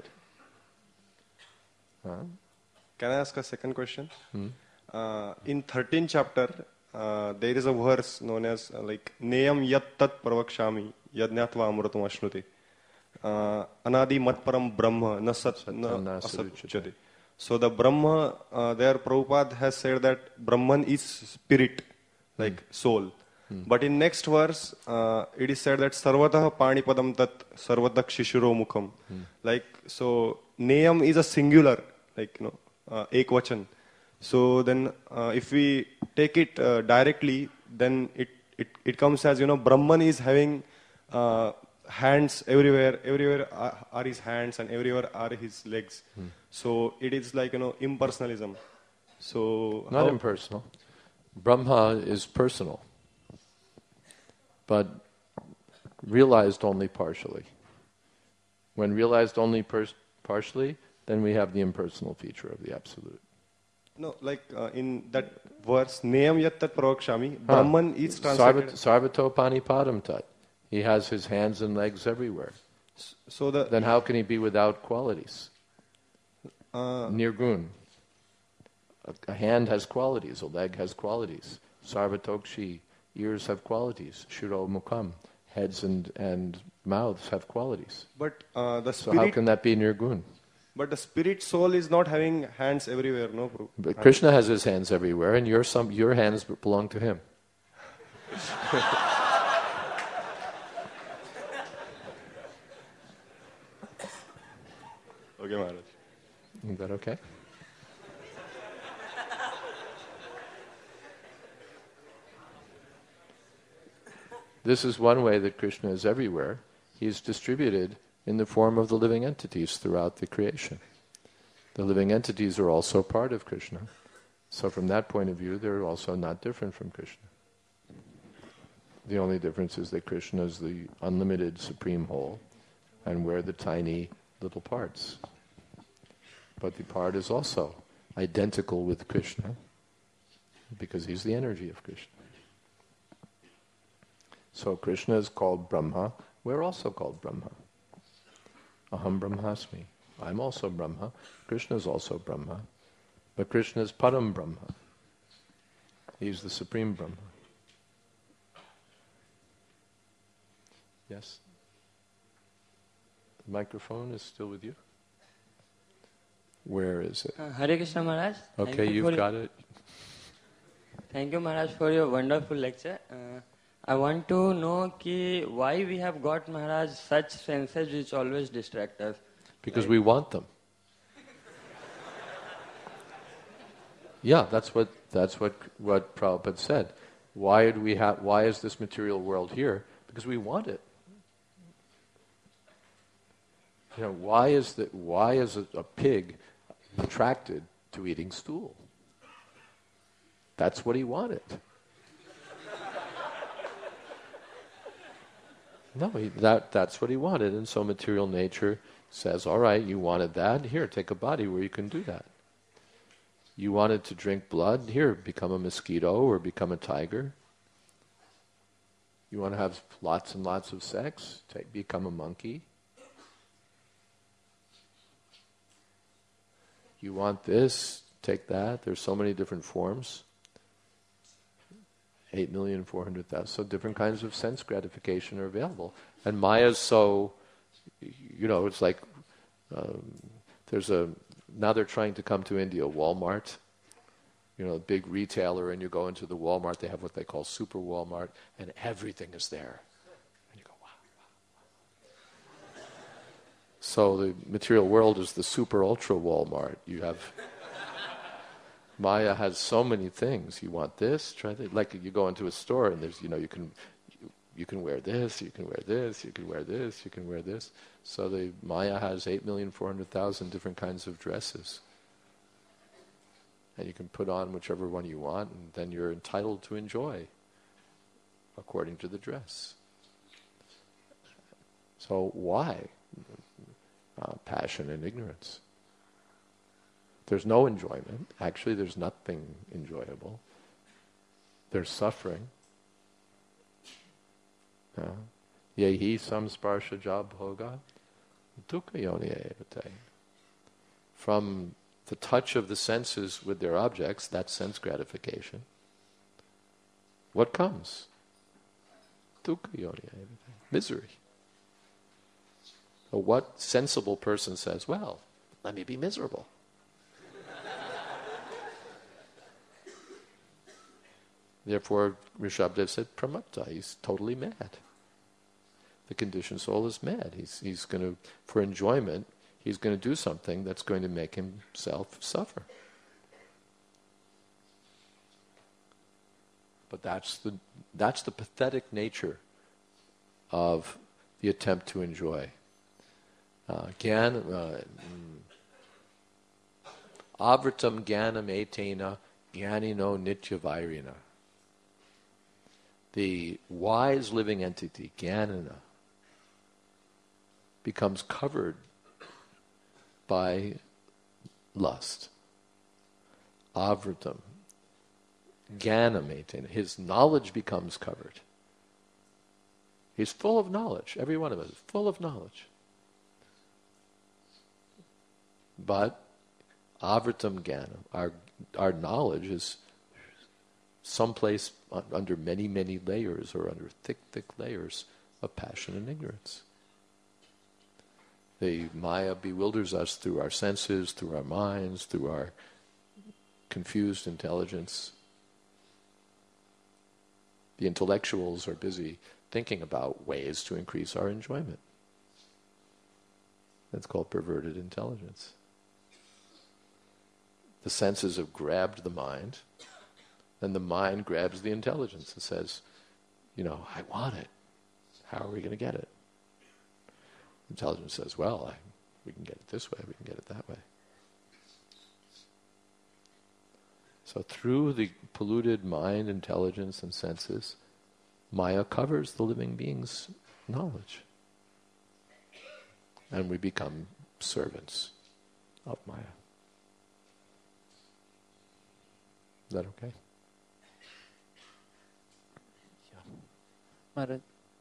Huh? Can I ask a second question? Hmm? Uh, in thirteenth chapter, uh, there is a verse known as uh, like Neyam yat tat pravakshami yadnyatva amrutam ashnuti. Uh, Anadi matparam brahma na sat na asat. So the Brahma, uh, there Prabhupada has said that Brahman is spirit, like mm. soul. Mm. But in next verse, uh, it is said that Sarvatah Panipadam Tat Sarvatak Shishuro Mukham. Mm. Like, so Neyam is a singular, like, you know, uh, Ekvachan. So then uh, if we take it uh, directly, then it, it, it comes as, you know, Brahman is having uh, hands everywhere, everywhere are, are his hands and everywhere are his legs. Hmm. So it is like, you know, impersonalism. So not how? impersonal. Brahma is personal, but realized only partially. When realized only pers- partially, then we have the impersonal feature of the Absolute. No, like uh, in that verse, Neyam yattat pravakshami, Brahman huh. is translated. Sarvato panipadam tat. He has his hands and legs everywhere. So the then how can he be without qualities? Uh, Nirgun. A, a hand has qualities, a leg has qualities. Sarvatokshi, ears have qualities. Shiro mukham, heads and, and mouths have qualities. But uh, the so spirit... how can that be Nirgun? But the spirit soul is not having hands everywhere, no? Prabhu? But Krishna has his hands everywhere, and your some your hands belong to him. Okay, Maharaj. Is that okay? This is one way that Krishna is everywhere. He is distributed in the form of the living entities throughout the creation. The living entities are also part of Krishna. So from that point of view, they're also not different from Krishna. The only difference is that Krishna is the unlimited supreme whole, and we're the tiny little parts. But the part is also identical with Krishna, because he's the energy of Krishna. So Krishna is called Brahma. We're also called Brahma. Aham Brahmasmi. I'm also Brahma. Krishna is also Brahma. But Krishna is Param Brahma. He's the supreme Brahma. Yes? The microphone is still with you? Where is it? Uh, Hare Krishna Maharaj. Okay, you you've got it. Thank you Maharaj for your wonderful lecture. Uh, I want to know ki why we have got Maharaj such senses which always distract us. Because like, we want them. Yeah, that's what that's what what Prabhupada said. Why do we have? Why is this material world here? Because we want it. You know, why is that? Why is a, a pig attracted to eating stool? That's what he wanted. No, he, that that's what he wanted, and so material nature says, all right, you wanted that, here, take a body where you can do that. You wanted to drink blood, here, become a mosquito or become a tiger. You want to have lots and lots of sex, take, become a monkey. You want this, take that, there's so many different forms. Eight million four hundred thousand. So different kinds of sense gratification are available. And Maya's so, you know, it's like, um, there's a, now they're trying to come to India, Walmart, you know, a big retailer, and you go into the Walmart, they have what they call Super Walmart, and everything is there. And you go, wow, wow, wow. So the material world is the super ultra Walmart. You have... Maya has so many things. You want this, try that. Like you go into a store and there's, you know, you can you, you can wear this, you can wear this, you can wear this, you can wear this. So the Maya has eight million four hundred thousand different kinds of dresses. And you can put on whichever one you want, and then you're entitled to enjoy according to the dress. So why? Uh, passion and ignorance. There's no enjoyment. Actually, there's nothing enjoyable. There's suffering. Yehi samsparsha jabhoga dukkha yoni evate. From the touch of the senses with their objects, that's sense gratification. What comes? Dukkha yoni evate. Misery. So what sensible person says, well, let me be miserable? Therefore, Rishabdev said, Pramutta, he's totally mad. The conditioned soul is mad. He's he's going to, for enjoyment, he's going to do something that's going to make himself suffer. But that's the that's the pathetic nature of the attempt to enjoy. Uh, Gyan, uh, avritam gyanam etena gyanino nitya vairina. The wise living entity, Jnana, becomes covered by lust. Avritam. Jnanametin. His knowledge becomes covered. He's full of knowledge. Every one of us is full of knowledge. But avritam jnanam, our our knowledge is someplace under many, many layers, or under thick, thick layers of passion and ignorance. The Maya bewilders us through our senses, through our minds, through our confused intelligence. The intellectuals are busy thinking about ways to increase our enjoyment. That's called perverted intelligence. The senses have grabbed the mind, and the mind grabs the intelligence and says, you know, I want it. How are we going to get it? Intelligence says, well, I, we can get it this way, we can get it that way. So through the polluted mind, intelligence, and senses, Maya covers the living being's knowledge. And we become servants of Maya. Is that okay? Yeah. Maharaj.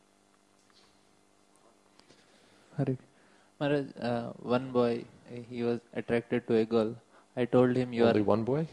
Hari. Maharaj, uh, one boy, uh, he was attracted to a girl. I told him, you Only are... one boy?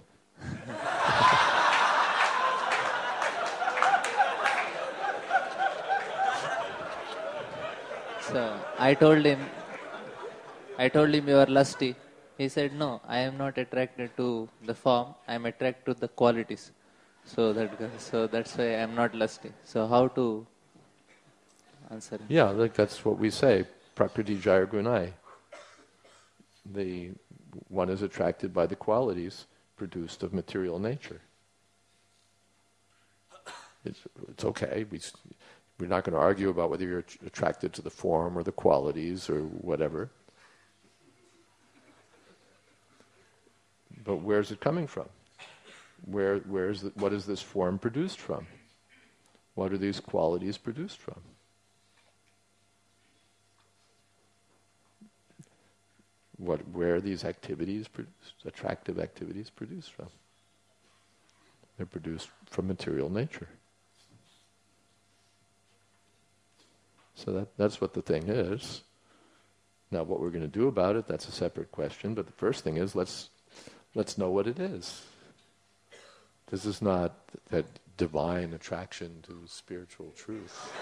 So, I told him, I told him you are lusty. He said, no, I am not attracted to the form, I am attracted to the qualities. So that so that's why I am not lusty. So how to answer him? Yeah, like that's what we say, prakriti jaya gunai. The one is attracted by the qualities produced of material nature. It's, it's okay. We, we're not going to argue about whether you're attracted to the form or the qualities or whatever. But where's it coming from? Where, where's the, what is this form produced from? What are these qualities produced from? What, where are these activities produced, attractive activities produced from? They're produced from material nature. So that, that's what the thing is. Now what we're going to do about it, that's a separate question, but the first thing is let's let's know what it is. This is not that divine attraction to spiritual truth.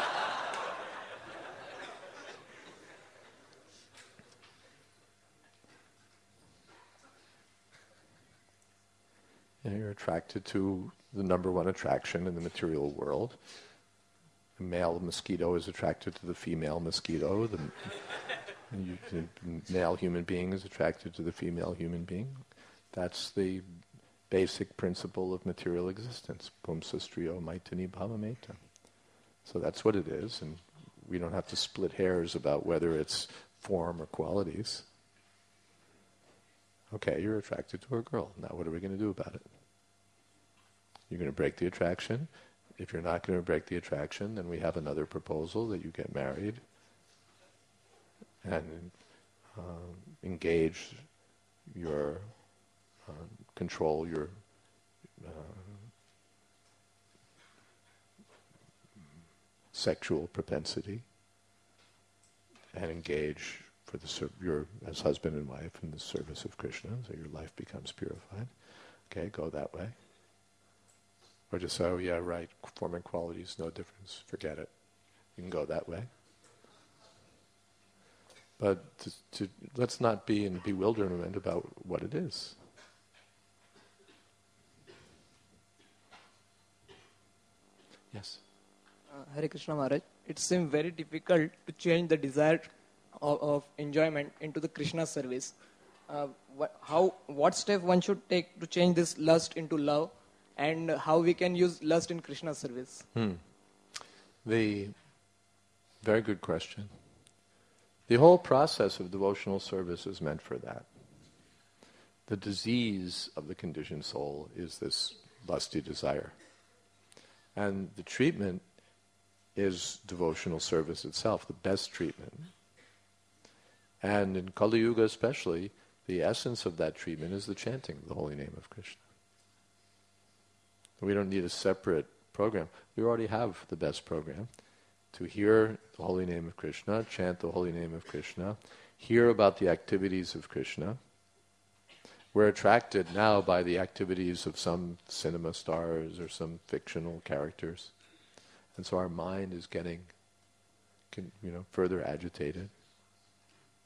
You know, you're attracted to the number one attraction in the material world. The male mosquito is attracted to the female mosquito. The you, the male human being is attracted to the female human being. That's the basic principle of material existence. Pumsastriyo maitani bhavameta. So that's what it is, and we don't have to split hairs about whether it's form or qualities. Okay, you're attracted to a girl. Now what are we going to do about it? You're going to break the attraction. If you're not going to break the attraction, then we have another proposal that you get married and uh, engage your, uh, control your uh, sexual propensity and engage for the ser- your as husband and wife in the service of Krishna, so your life becomes purified. Okay, go that way. Or just say, oh yeah, right, form and qualities, no difference, forget it. You can go that way. But to, to, let's not be in bewilderment about what it is. Yes? Uh, Hare Krishna Maharaj, it seems very difficult to change the desire of, of enjoyment into the Krishna service. Uh, what, how, what step one should take to change this lust into love, and how we can use lust in Krishna service? Hmm. The very good question. The whole process of devotional service is meant for that. The disease of the conditioned soul is this lusty desire. And the treatment is devotional service itself, the best treatment. And in Kali Yuga especially, the essence of that treatment is the chanting of the holy name of Krishna. We don't need a separate program. We already have the best program. To hear the holy name of Krishna, chant the holy name of Krishna, hear about the activities of Krishna. We're attracted now by the activities of some cinema stars or some fictional characters. And so our mind is getting, you know, further agitated.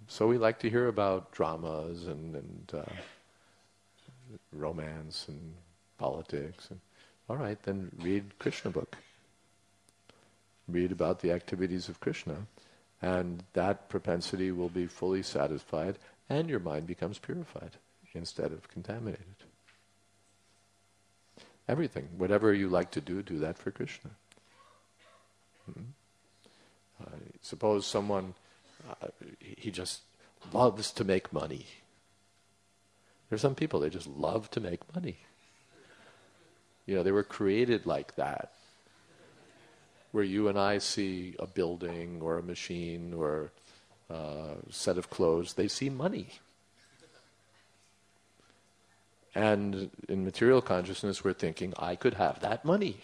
so we like to hear about dramas and, and uh, romance and politics. And, all right, then read Krishna book. Read about the activities of Krishna, and that propensity will be fully satisfied, and your mind becomes purified instead of contaminated. Everything, whatever you like to do, do that for Krishna. Hmm? Uh, suppose someone, uh, he just loves to make money. There's some people, they just love to make money. You know, they were created like that. Where you and I see a building or a machine or a set of clothes, they see money. And in material consciousness, we're thinking, I could have that money.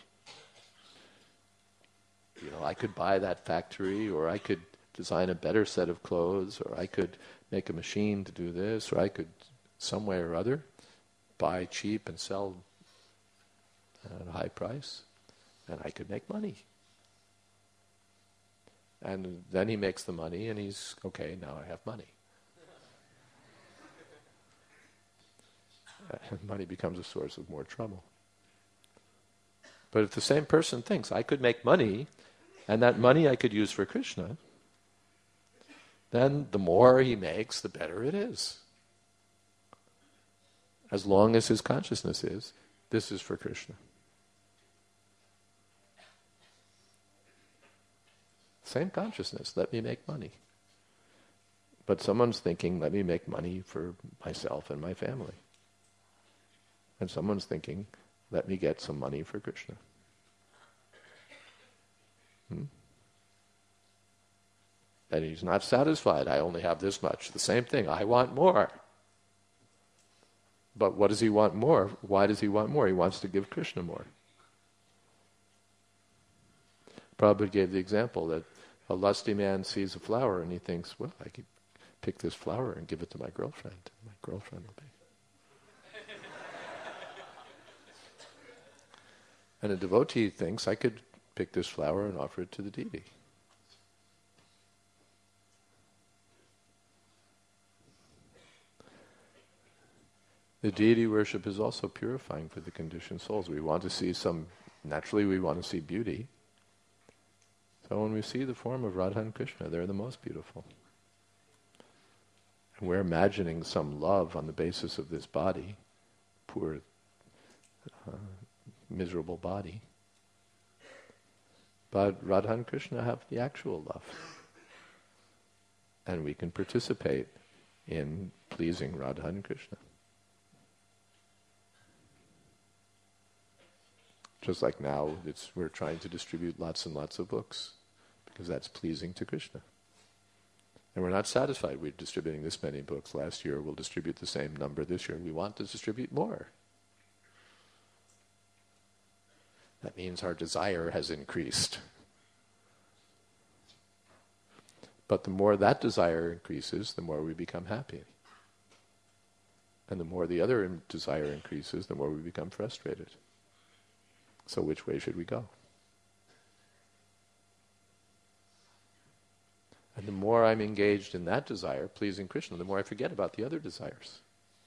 You know, I could buy that factory, or I could design a better set of clothes, or I could make a machine to do this, or I could, some way or other, buy cheap and sell at a high price, and I could make money. And then he makes the money, and he's, okay, now I have money. And money becomes a source of more trouble. But if the same person thinks, I could make money, and that money I could use for Krishna, then the more he makes, the better it is. As long as his consciousness is, this is for Krishna. Same consciousness, let me make money. But someone's thinking, let me make money for myself and my family. And someone's thinking, let me get some money for Krishna. Hmm? And he's not satisfied, I only have this much. The same thing, I want more. But what does he want more? Why does he want more? He wants to give Krishna more. Prabhupada gave the example that a lusty man sees a flower and he thinks, well, I could pick this flower and give it to my girlfriend. My girlfriend will be. And a devotee thinks, I could pick this flower and offer it to the deity. The deity worship is also purifying for the conditioned souls. We want to see some, naturally we want to see beauty. So when we see the form of Radha and Krishna, they're the most beautiful. And we're imagining some love on the basis of this body, poor, uh, miserable body. But Radha and Krishna have the actual love. And we can participate in pleasing Radha and Krishna. Just like now, it's, we're trying to distribute lots and lots of books, because that's pleasing to Krishna. And we're not satisfied with distributing this many books. Last year, we'll distribute the same number this year. We want to distribute more. That means our desire has increased. But the more that desire increases, the more we become happy. And the more the other desire increases, the more we become frustrated. So which way should we go? And the more I'm engaged in that desire, pleasing Krishna, the more I forget about the other desires.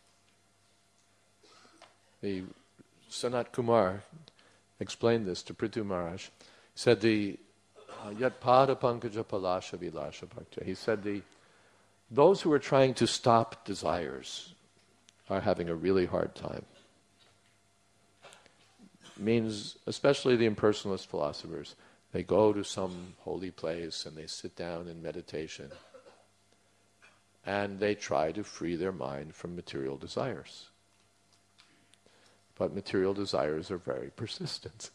The Sanat Kumar explained this to Prithu Maharaj. He said the Yat Pada Pankaja Palasha Vilasha Bhaktya. He said the those who are trying to stop desires are having a really hard time. Means, especially the impersonalist philosophers, they go to some holy place and they sit down in meditation and they try to free their mind from material desires. But material desires are very persistent.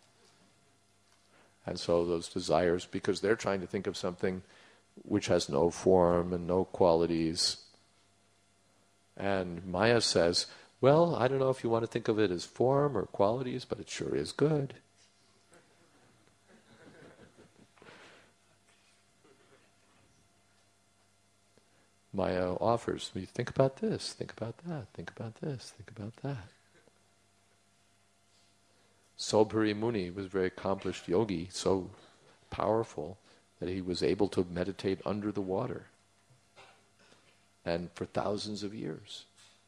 And so those desires, because they're trying to think of something which has no form and no qualities, and Maya says, well, I don't know if you want to think of it as form or qualities, but it sure is good. Maya offers me, think about this, think about that, think about this, think about that. Sobhari Muni was a very accomplished yogi, so powerful that he was able to meditate under the water. and for thousands of years.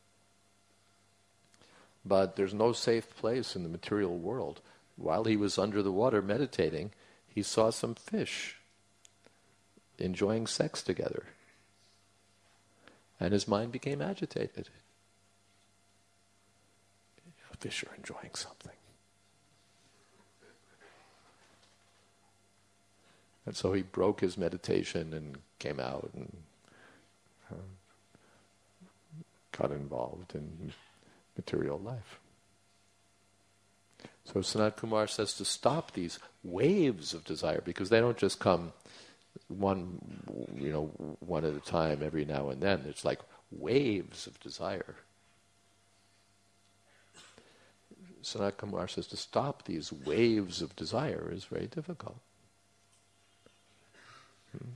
But there's no safe place in the material world. While he was under the water meditating, he saw some fish enjoying sex together. And his mind became agitated. Fish are enjoying something. And so he broke his meditation and came out and uh, got involved in material life. So Sanat Kumar says to stop these waves of desire, because they don't just come one, you know, one at a time every now and then. It's like waves of desire. Sanat Kumar says to stop these waves of desire is very difficult. Hmm.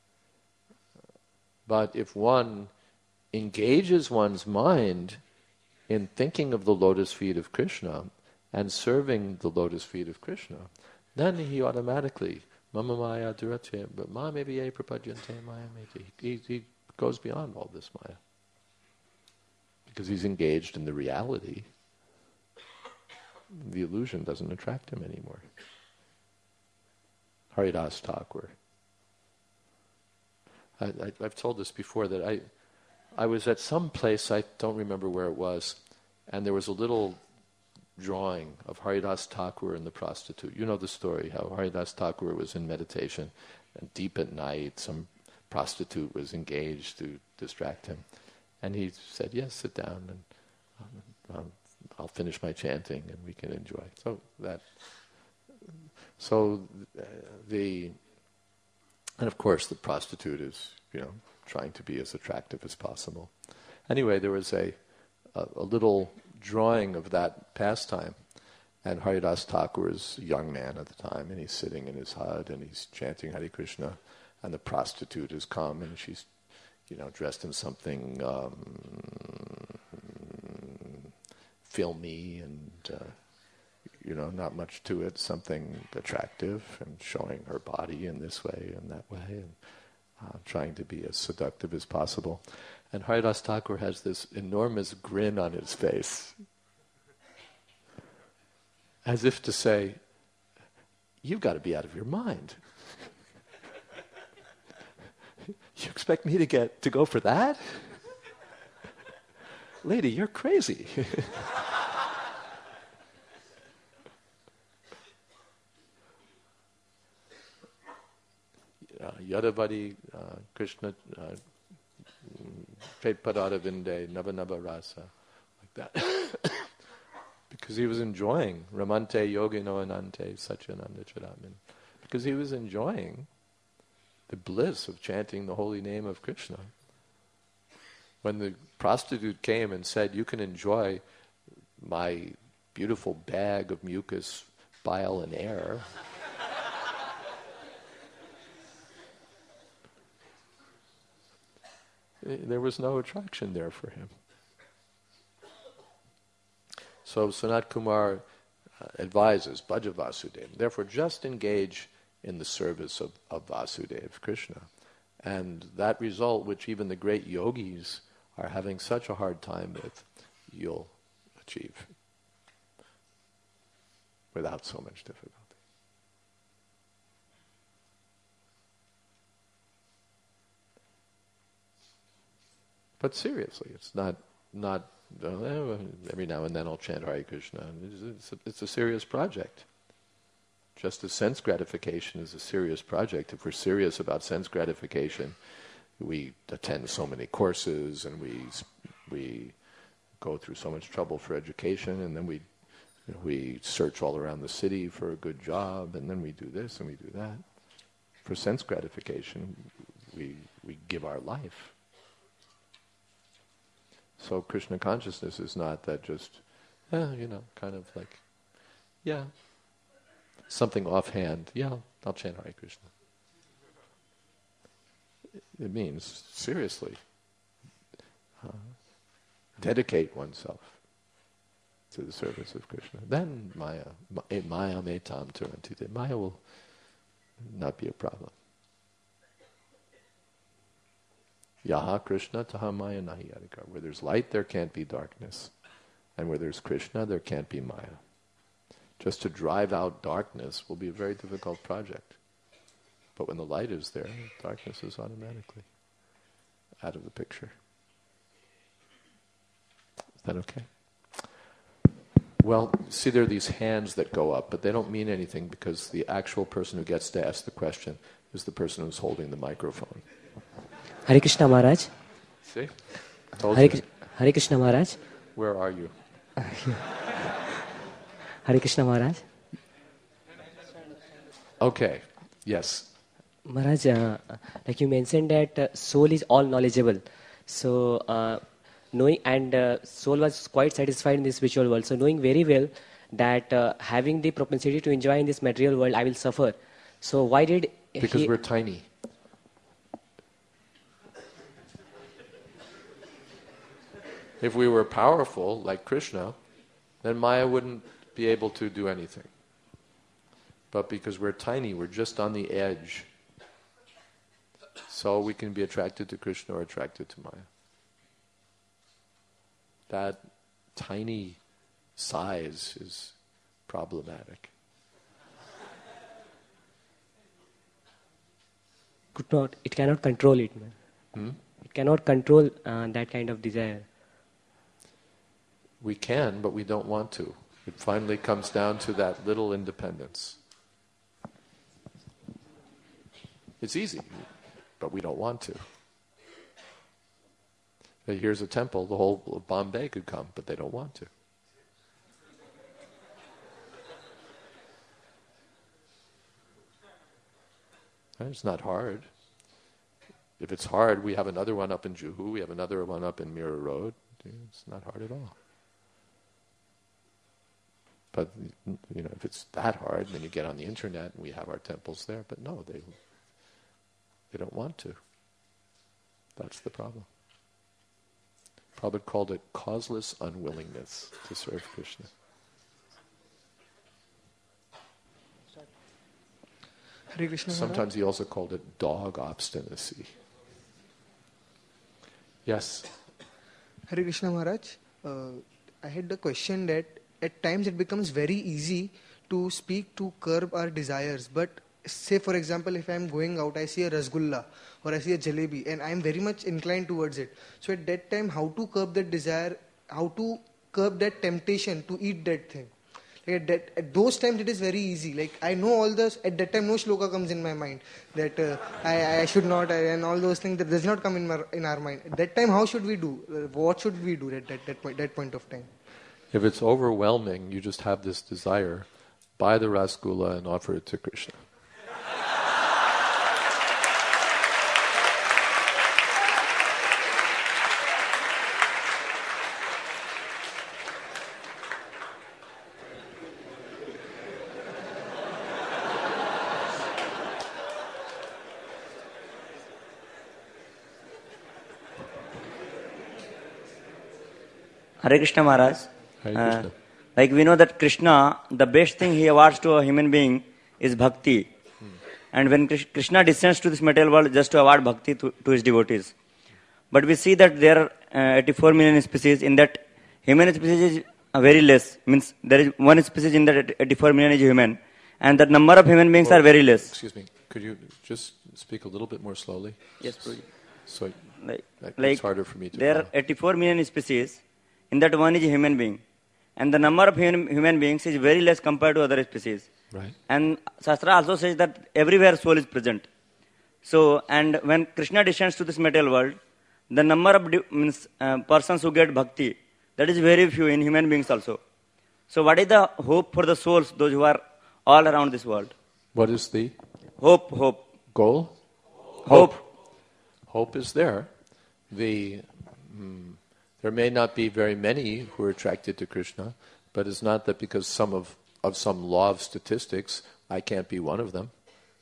But if one engages one's mind in thinking of the lotus feet of Krishna and serving the lotus feet of Krishna, then he automatically, mama maya durate, but ma maybe prapadyante maya meti. He, he goes beyond all this maya. Because he's engaged in the reality. The illusion doesn't attract him anymore. Haridas Thakur. I, I, I've told this before that I, I was at some place, I don't remember where it was, and there was a little drawing of Haridas Thakur and the prostitute. You know the story, how Haridas Thakur was in meditation, and deep at night, some prostitute was engaged to distract him. And he said, yes, sit down, and um, um, I'll finish my chanting and we can enjoy. So that, so uh, the, and of course the prostitute is, you know, trying to be as attractive as possible. Anyway, there was a, a, a little drawing of that pastime, and Haridas Thakur is a young man at the time, and he's sitting in his hut and he's chanting Hare Krishna, and the prostitute has come and she's, you know, dressed in something um, filmy and, uh, you know, not much to it, something attractive, and showing her body in this way and that way, and uh, trying to be as seductive as possible. And Haridas Thakur has this enormous grin on his face, as if to say, you've got to be out of your mind. You expect me to get to go for that? Lady, you're crazy. uh, Yadavadi uh, Krishna uh, Petpadada Vinde Nava Nava Rasa, like that. Because he was enjoying Ramante Yogino Anante Satyananda Chadamin. Because he was enjoying the bliss of chanting the holy name of Krishna. When the prostitute came and said, you can enjoy my beautiful bag of mucus, bile, and air, there was no attraction there for him. So Sanat Kumar uh, advises Bhaja Vasudeva. Therefore, just engage in the service of, of Vasudeva, Krishna. And that result, which even the great yogis are having such a hard time with, you'll achieve without so much difficulty. But seriously, it's not not uh, every now and then I'll chant Hare Krishna. It's, it's, a, it's a serious project. Just as sense gratification is a serious project. If we're serious about sense gratification, we attend so many courses and we we go through so much trouble for education, and then we you know, we search all around the city for a good job, and then we do this and we do that. For sense gratification, we we give our life. So Krishna consciousness is not that just, eh, you know, kind of like, yeah, something offhand. Yeah, I'll chant Hare Krishna. It means, seriously, uh, dedicate oneself to the service of Krishna. Then Maya, Maya metam turantite. Maya will not be a problem. Yaha Krishna taha maya nahi adhikar. Where there's light, there can't be darkness. And where there's Krishna, there can't be Maya. Just to drive out darkness will be a very difficult project. But when the light is there, darkness is automatically out of the picture. Is that okay? Well, see, there are these hands that go up, but they don't mean anything because the actual person who gets to ask the question is the person who's holding the microphone. Hare Krishna Maharaj. See? Told Hare, you. Hare Krishna Maharaj. Where are you? Hare Krishna Maharaj. Okay, yes. Maharaj, uh, like you mentioned that uh, soul is all knowledgeable. So, uh, knowing, and uh, soul was quite satisfied in this spiritual world. So, knowing very well that uh, having the propensity to enjoy in this material world, I will suffer. So, why did Because he... we're tiny. If we were powerful, like Krishna, then Maya wouldn't be able to do anything. But because we're tiny, we're just on the edge. So we can be attracted to Krishna or attracted to Maya. That tiny size is problematic. Could not, it cannot control it. Man. Hmm? It cannot control uh, that kind of desire. We can, but we don't want to. It finally comes down to that little independence. It's easy, but we don't want to. Here's a temple, the whole of Bombay could come, but they don't want to. It's not hard. If it's hard, we have another one up in Juhu, we have another one up in Mirror Road. It's not hard at all. But, you know, if it's that hard, then you get on the internet and we have our temples there. But no, they they don't want to. That's the problem. Prabhupada called it causeless unwillingness to serve Krishna. Hare Krishna. Sometimes he also called it dog obstinacy. Yes? Hare Krishna Maharaj, uh, I had the question that at times it becomes very easy to speak to curb our desires. But say for example, if I am going out, I see a rasgulla or I see a jalebi and I am very much inclined towards it. So at that time, how to curb that desire, how to curb that temptation to eat that thing. Like at, that, at those times it is very easy. Like I know all this, at that time no shloka comes in my mind that uh, I, I should not, and all those things that does not come in, my, in our mind. At that time, how should we do? Uh, what should we do at that, that, point, that point of time? If it's overwhelming, you just have this desire, buy the rasgulla and offer it to Krishna. Hare Krishna Maharaj. Hare Uh, Krishna. like we know that Krishna, the best thing he awards to a human being is bhakti. Hmm. And when Krish- Krishna descends to this material world just to award bhakti to, to his devotees. But we see that there are uh, eighty-four million species. In that, human species is uh, very less. Means there is one species in that eighty-four million is human. And the number of human beings Oh, are very less. Excuse me, could you just speak a little bit more slowly? Yes, Prabhuji. So Like, that- like it's harder for me to there are follow. eighty-four million species. In that one is a human being. And the number of human, human beings is very less compared to other species. Right. And Shastra also says that everywhere soul is present. So, and when Krishna descends to this material world, the number of di- means, uh, persons who get bhakti, that is very few in human beings also. So what is the hope for the souls, those who are all around this world? What is the Hope, hope. goal? Hope. Hope is there. The mm, there may not be very many who are attracted to Krishna, but it's not that because some of, of some law of statistics, I can't be one of them.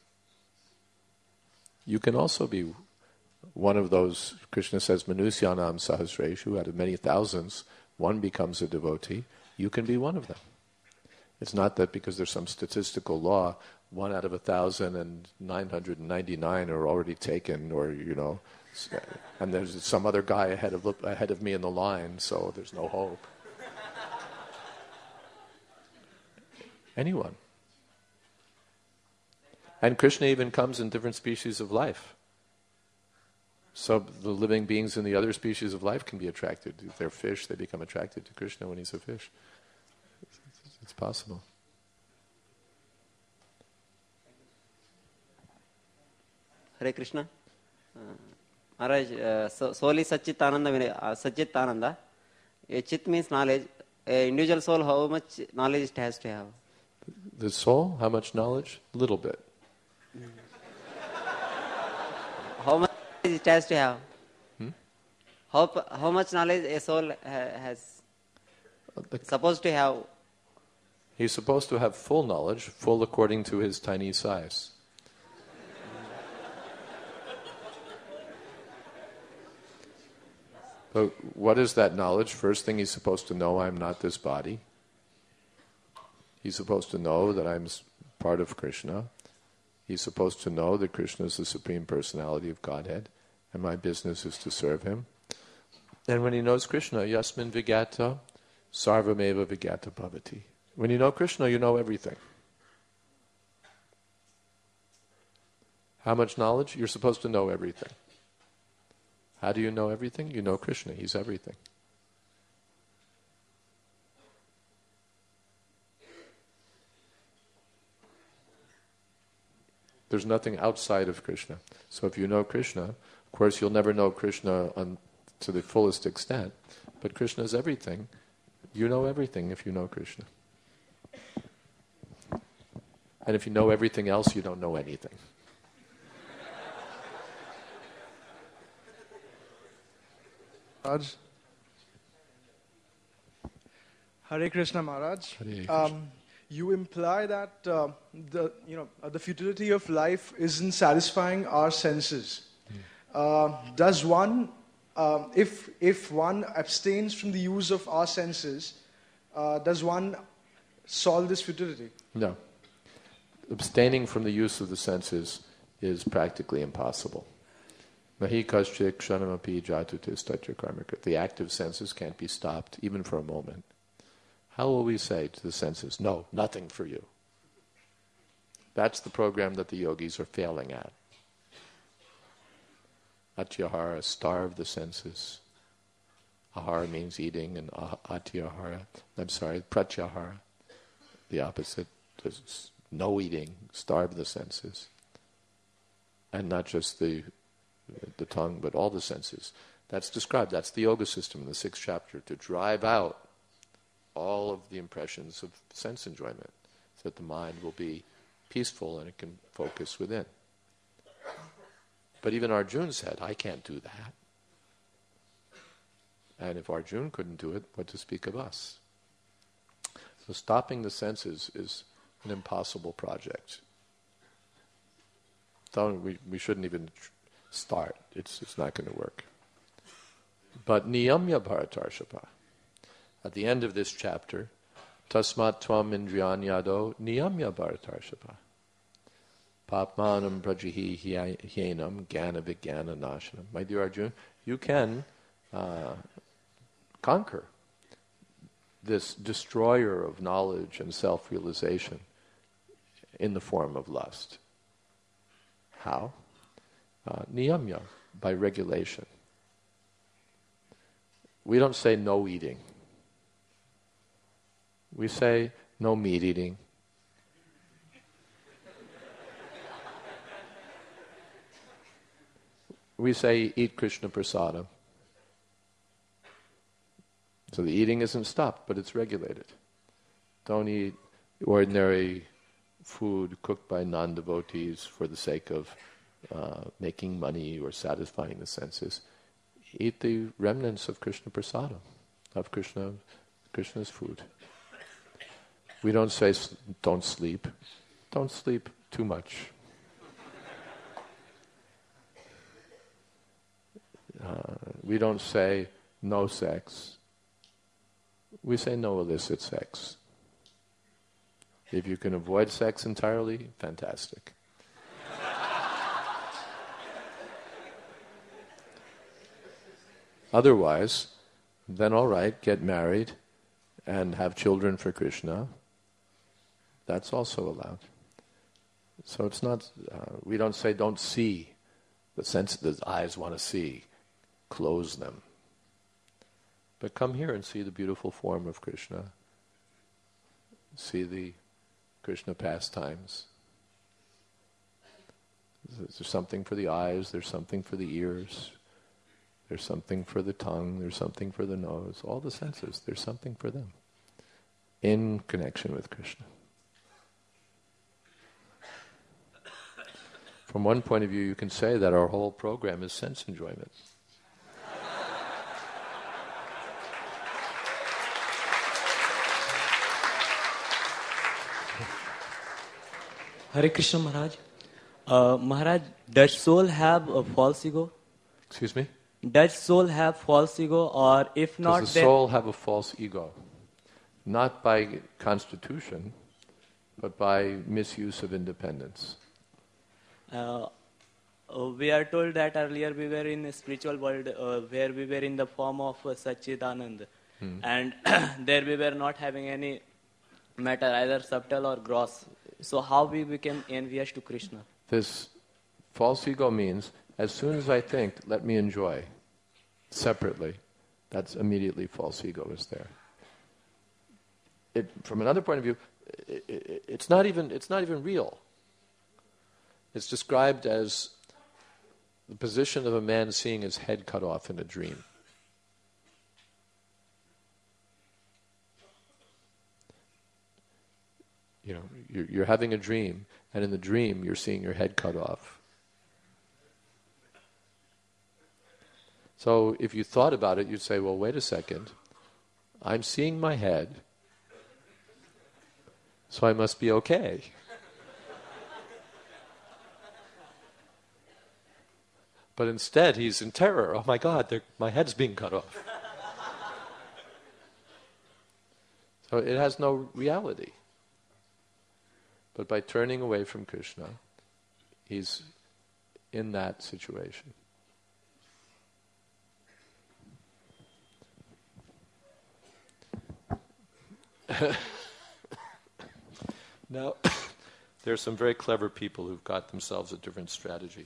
You can also be one of those, Krishna says, Manusyanam Sahasreshu, out of many thousands, one becomes a devotee. You can be one of them. It's not that because there's some statistical law, one out of a thousand and nine hundred ninety-nine are already taken, or, you know, And there's some other guy ahead of ahead of me in the line, so there's no hope. Anyone. And Krishna even comes in different species of life. So the living beings in the other species of life can be attracted. If they're fish, they become attracted to Krishna when he's a fish. It's possible. Hare Krishna. Uh, Maharaj, uh, so, soul is Satchit Ananda. Uh, Satchit Ananda. A chit means knowledge. A individual soul, how much knowledge it has to have? The soul, how much knowledge? A little bit. How much it has to have? Hmm? How how much knowledge a soul ha- has The, supposed to have? He's supposed to have full knowledge, full according to his tiny size. But what is that knowledge? First thing he's supposed to know, I'm not this body. He's supposed to know that I'm part of Krishna. He's supposed to know that Krishna is the Supreme Personality of Godhead, and my business is to serve him. And when he knows Krishna, yasmin vigata, sarvameva vigata bhavati. When you know Krishna, you know everything. How much knowledge? You're supposed to know everything. How do you know everything? You know Krishna. He's everything. There's nothing outside of Krishna. So if you know Krishna, of course you'll never know Krishna on, to the fullest extent, but Krishna is everything. You know everything if you know Krishna. And if you know everything else, you don't know anything. Maharaj. Hare Krishna Maharaj. Hare Krishna. Um, you imply that uh, the you know uh, the futility of life is in satisfying our senses. Mm. Uh, does one, um, if if one abstains from the use of our senses, uh, does one solve this futility? No. Abstaining from the use of the senses is practically impossible. Nahi kaschit kshanamapi jatutis tatra karmika. The active senses can't be stopped, even for a moment. How will we say to the senses, no, nothing for you? That's the program that the yogis are failing at. Atyahara, starve the senses. Ahara means eating, and atyahara, I'm sorry, pratyahara, the opposite. There's no eating, starve the senses. And not just the the tongue, but all the senses. That's described, that's the yoga system in the sixth chapter, to drive out all of the impressions of sense enjoyment, so that the mind will be peaceful and it can focus within. But even Arjuna said, I can't do that. And if Arjuna couldn't do it, what to speak of us? So stopping the senses is an impossible project. Don't, we, we shouldn't even tr- start. It's, it's not going to work. But niyamya bharatarshapa. At the end of this chapter, tasmat tvam indriyanyado niyamya bharatarshapa. Papmanam prajihi hyenam jnana vijnana nashanam. My dear Arjuna, you can uh, conquer this destroyer of knowledge and self-realization in the form of lust. How? Uh, niyamya, by regulation. We don't say no eating. We say no meat eating. We say eat Krishna prasadam. So the eating isn't stopped, but it's regulated. Don't eat ordinary food cooked by non-devotees for the sake of uh, making money or satisfying the senses. Eat the remnants of Krishna prasadam, of Krishna, Krishna's food. We don't say don't sleep. Don't sleep too much. Uh, we don't say no sex. We say no illicit sex. If you can avoid sex entirely, fantastic. Otherwise, then all right, get married and have children for Krishna. That's also allowed. So it's not, uh, we don't say don't see the sense the eyes want to see, close them. But come here and see the beautiful form of Krishna. See the Krishna pastimes. There's something for the eyes, there's something for the ears, there's something for the tongue, there's something for the nose, all the senses, there's something for them in connection with Krishna. From one point of view, you can say that our whole program is sense enjoyment. Hare Krishna Maharaj. Uh, Maharaj, does soul have a false ego? Excuse me? Does soul have false ego, or if not, does the soul have a false ego? Not by constitution, but by misuse of independence. Uh, uh, we are told that earlier we were in a spiritual world uh, where we were in the form of uh, Satchidanand, hmm. and there we were not having any matter, either subtle or gross. So how we became envious to Krishna? This false ego means, as soon as I think, let me enjoy, separately, that's immediately false ego is there. It, from another point of view, it, it, it's not even it's not even real. It's described as the position of a man seeing his head cut off in a dream. You know, you're, you're having a dream, and in the dream you're seeing your head cut off. So if you thought about it, you'd say, well, wait a second. I'm seeing my head, so I must be okay. But instead, he's in terror. Oh my God, my head's being cut off. So it has no reality. But by turning away from Krishna, he's in that situation. Now, there are some very clever people who've got themselves a different strategy.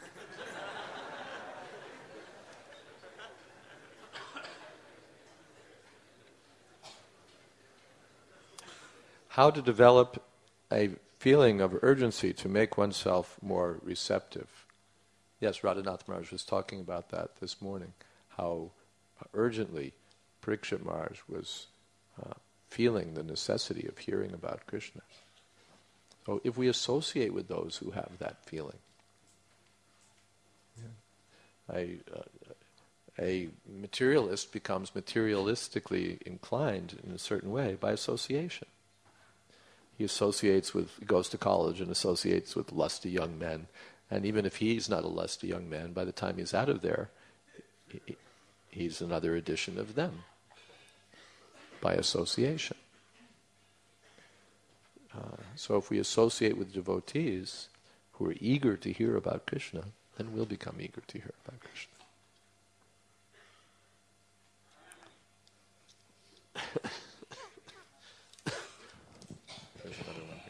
How to develop a feeling of urgency to make oneself more receptive. Yes, Radhanath Maharaj was talking about that this morning, how urgently Parikshit Maharaj was uh, feeling the necessity of hearing about Krishna. So if we associate with those who have that feeling, yeah, a, uh, a materialist becomes materialistically inclined in a certain way by association. He associates with, he goes to college and associates with lusty young men. And even if he's not a lusty young man, by the time he's out of there, he, he's another edition of them by association. Uh, so if we associate with devotees who are eager to hear about Krishna, then we'll become eager to hear about Krishna. There's another one here.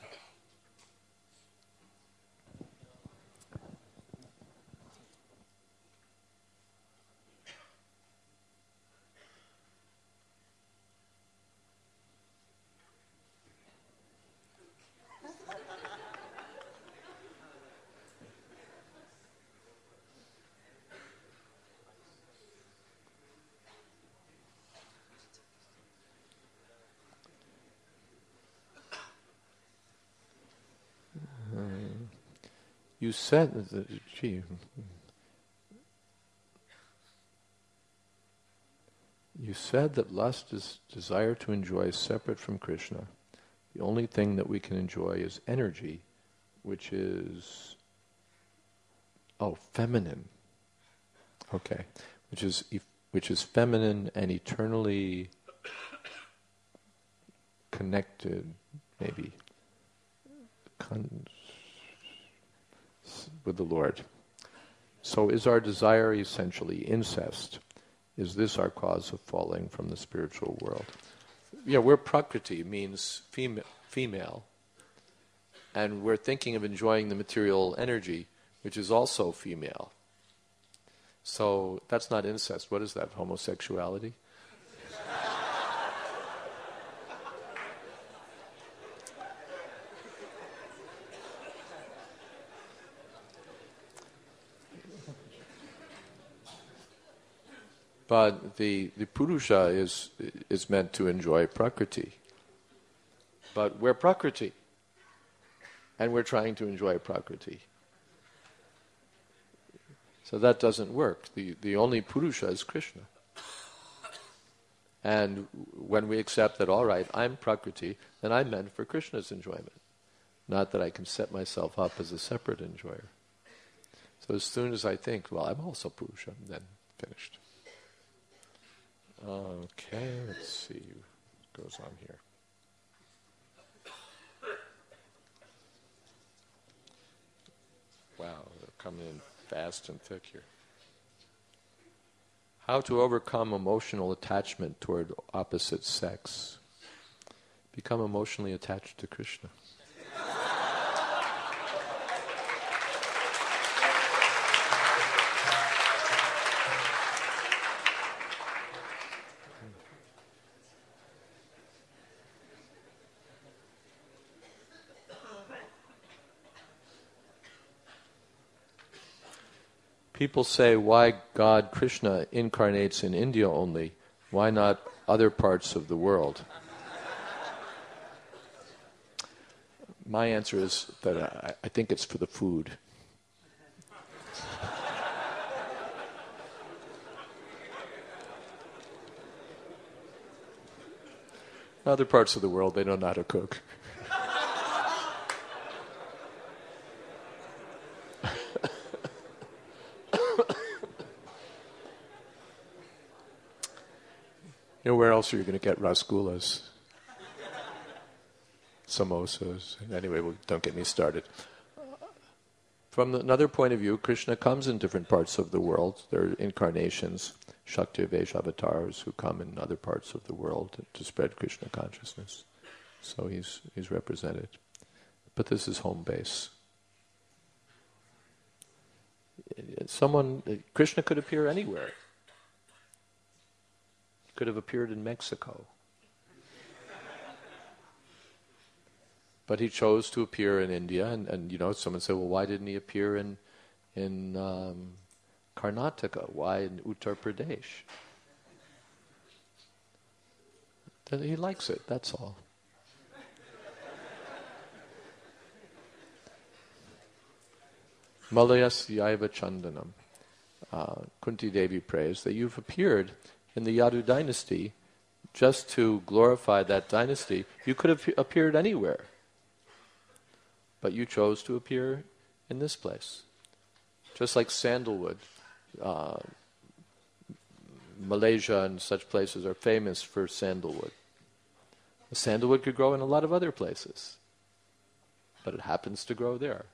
You said that, gee, you said that lust is desire to enjoy separate from Krishna. The only thing that we can enjoy is energy, which is, oh, feminine. Okay, which is which is feminine and eternally connected, maybe. Con- with the Lord. So is our desire essentially incest? Is this our cause of falling from the spiritual world? Yeah, where Prakriti means fema- female, and we're thinking of enjoying the material energy, which is also female. So that's not incest. What is that? Homosexuality? But the, the Purusha is is meant to enjoy Prakriti. But we're Prakriti. And we're trying to enjoy Prakriti. So that doesn't work. The, the only Purusha is Krishna. And when we accept that, all right, I'm Prakriti, then I'm meant for Krishna's enjoyment. Not that I can set myself up as a separate enjoyer. So as soon as I think, well, I'm also Purusha, then finished. Okay, let's see what goes on here. Wow, they're coming in fast and thick here. How to overcome emotional attachment toward opposite sex. Become emotionally attached to Krishna. People say, why God Krishna incarnates in India only? Why not other parts of the world? My answer is that I, I think it's for the food. Other parts of the world, they don't know how to cook. You know, where else are you going to get rasgullas? Samosas. Anyway, well, don't get me started. From another point of view, Krishna comes in different parts of the world. There are incarnations, Shakti Vesha avatars, who come in other parts of the world to spread Krishna consciousness. So he's he's represented. But this is home base. Someone, Krishna could appear anywhere. Could have appeared in Mexico. But he chose to appear in India, and, and you know, someone said, well, why didn't he appear in in um, Karnataka? Why in Uttar Pradesh? Then he likes it, that's all. Malayas Yaiva Chandanam. Uh, Kunti Devi prays that you've appeared in the Yadu dynasty just to glorify that dynasty. You could have appeared anywhere. But you chose to appear in this place. Just like sandalwood. Uh, Malaysia and such places are famous for sandalwood. The sandalwood could grow in a lot of other places. But it happens to grow there.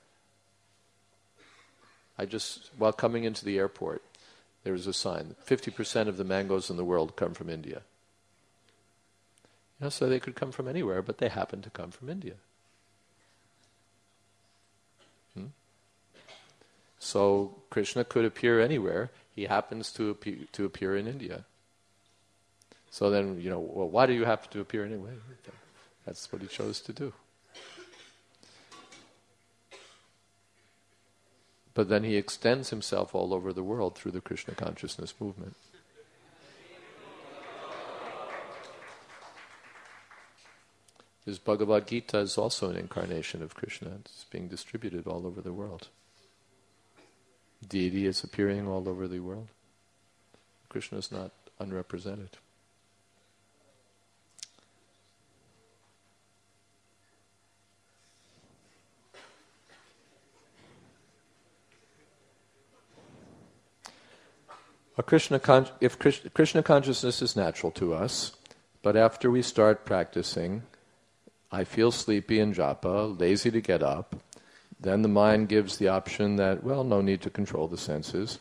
I just, while coming into the airport, there was a sign, fifty percent of the mangoes in the world come from India. You know, so they could come from anywhere, but they happen to come from India. Hmm? So Krishna could appear anywhere. He happens to appear, to appear in India. So then, you know, well, why do you have to appear anyway? That's what he chose to do. But then he extends himself all over the world through the Krishna consciousness movement. His Bhagavad Gita is also an incarnation of Krishna. It's being distributed all over the world. Deity is appearing all over the world. Krishna is not unrepresented. A Krishna con- if Krishna, Krishna consciousness is natural to us, but after we start practicing, I feel sleepy in japa, lazy to get up, then the mind gives the option that, well, no need to control the senses.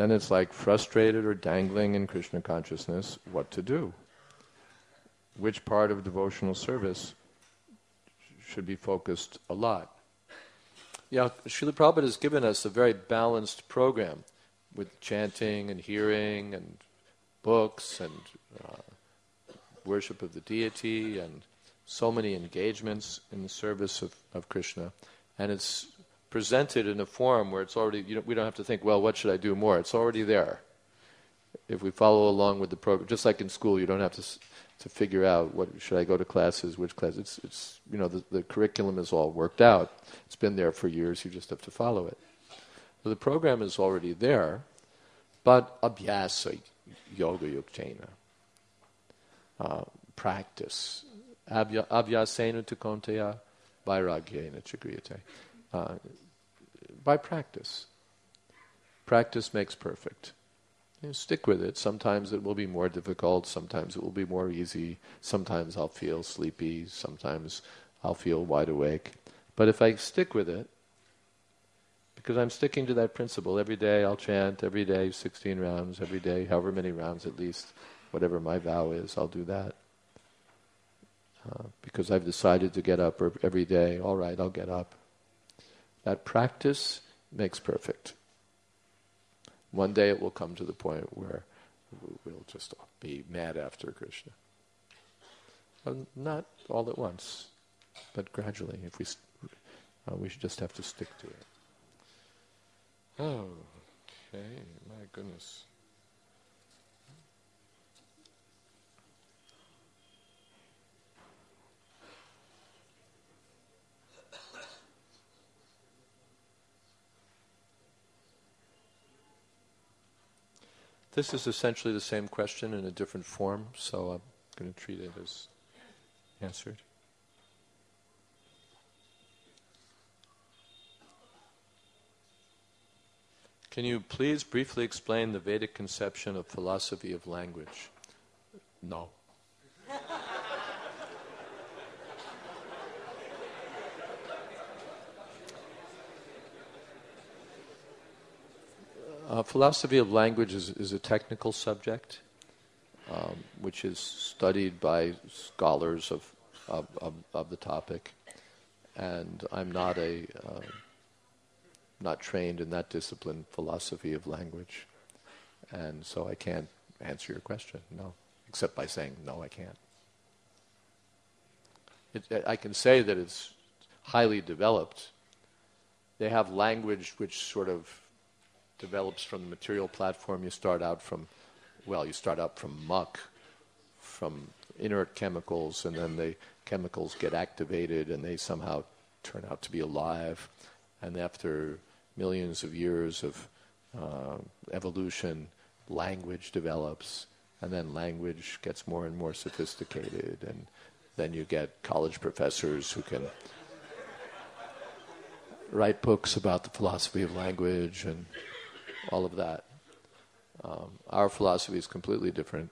then it's like frustrated or dangling in Krishna consciousness, what to do? Which part of devotional service should be focused a lot? Yeah, Srila Prabhupada has given us a very balanced program with chanting and hearing and books and uh, worship of the deity and so many engagements in the service of, of Krishna. And it's presented in a form where it's already, you know, we don't have to think, well, what should I do more? It's already there. If we follow along with the program, just like in school, you don't have to to figure out what should I go to classes, which class. It's it's you know the, the curriculum is all worked out. It's been there for years. You just have to follow it. So the program is already there, but abhyasa yoga yuktena, uh, practice. Abhya, abhyasena tu konteya vairagyena chagriyate. Uh, by practice. Practice makes perfect. You know, stick with it. Sometimes it will be more difficult. Sometimes it will be more easy. Sometimes I'll feel sleepy. Sometimes I'll feel wide awake. But if I stick with it, because I'm sticking to that principle, every day I'll chant, every day sixteen rounds, every day however many rounds at least, whatever my vow is, I'll do that. Uh, because I've decided to get up every day, all right, I'll get up. That practice makes perfect. One day it will come to the point where we'll just be mad after Krishna. Well, not all at once, but gradually. If we, uh, we should just have to stick to it. Oh, okay, my goodness. This is essentially the same question in a different form, so I'm going to treat it as answered. Can you please briefly explain the Vedic conception of philosophy of language? No. Uh, philosophy of language is, is a technical subject, um, which is studied by scholars of, of, of, of the topic, and I'm not a uh, not trained in that discipline, philosophy of language, and so I can't answer your question, no, except by saying no, I can't. It, I can say that it's highly developed. They have language which sort of develops from the material platform. You start out from, well, you start out from muck, from inert chemicals, and then the chemicals get activated and they somehow turn out to be alive. And after millions of years of uh, evolution, language develops, and then language gets more and more sophisticated, and then you get college professors who can write books about the philosophy of language and all of that. Um, our philosophy is completely different.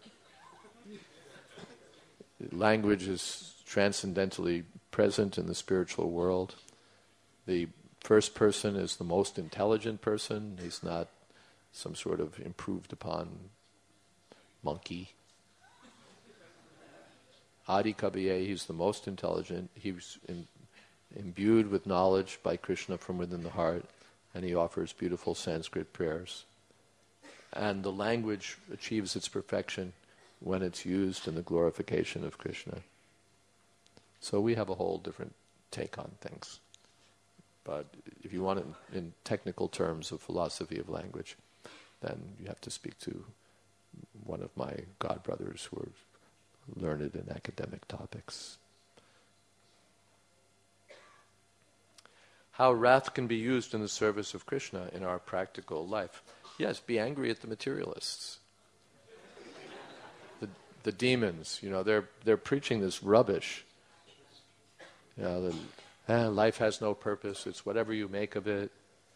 Language is transcendentally present in the spiritual world. The first person is the most intelligent person. He's not some sort of improved upon monkey. Adi Kabiye, he's the most intelligent. He's in, imbued with knowledge by Krishna from within the heart, and he offers beautiful Sanskrit prayers. And the language achieves its perfection when it's used in the glorification of Krishna. So we have a whole different take on things. But if you want it in, in technical terms of philosophy of language, then you have to speak to one of my godbrothers who are learned in academic topics. How wrath can be used in the service of Krishna in our practical life. Yes, be angry at the materialists. The, the demons, you know, they're they're preaching this rubbish. You know, the, eh, life has no purpose, it's whatever you make of it.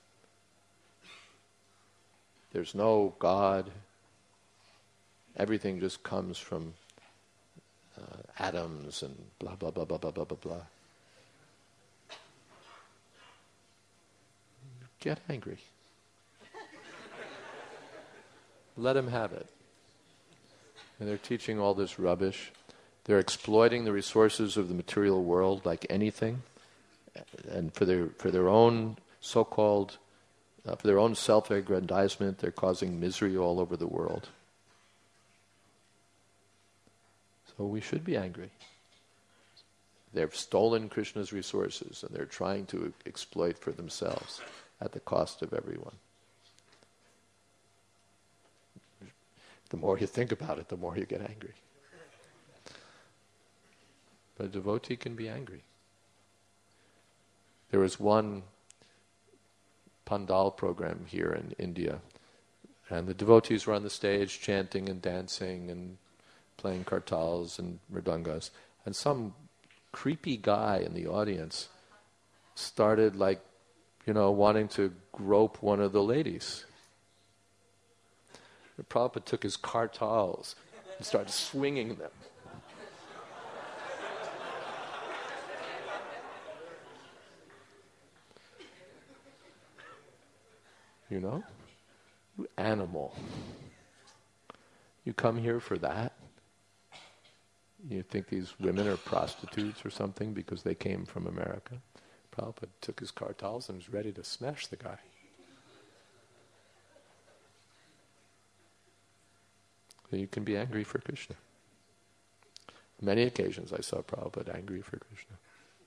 There's no God. Everything just comes from uh, atoms and blah, blah, blah, blah, blah, blah, blah, blah. Get angry. Let them have it. And they're teaching all this rubbish. They're exploiting the resources of the material world like anything, and for their for their own so-called, uh, for their own self-aggrandizement, they're causing misery all over the world. So we should be angry. They've stolen Krishna's resources, and they're trying to exploit for themselves at the cost of everyone. The more you think about it, the more you get angry. But a devotee can be angry. There was one Pandal program here in India, and the devotees were on the stage chanting and dancing and playing kartals and mridangas, and some creepy guy in the audience started, like, you know, wanting to grope one of the ladies. The Prabhupada took his kartals and started swinging them. You know? You animal. You come here for that? You think these women are prostitutes or something because they came from America? Prabhupada took his kartals and was ready to smash the guy. So you can be angry for Krishna. On many occasions I saw Prabhupada angry for Krishna.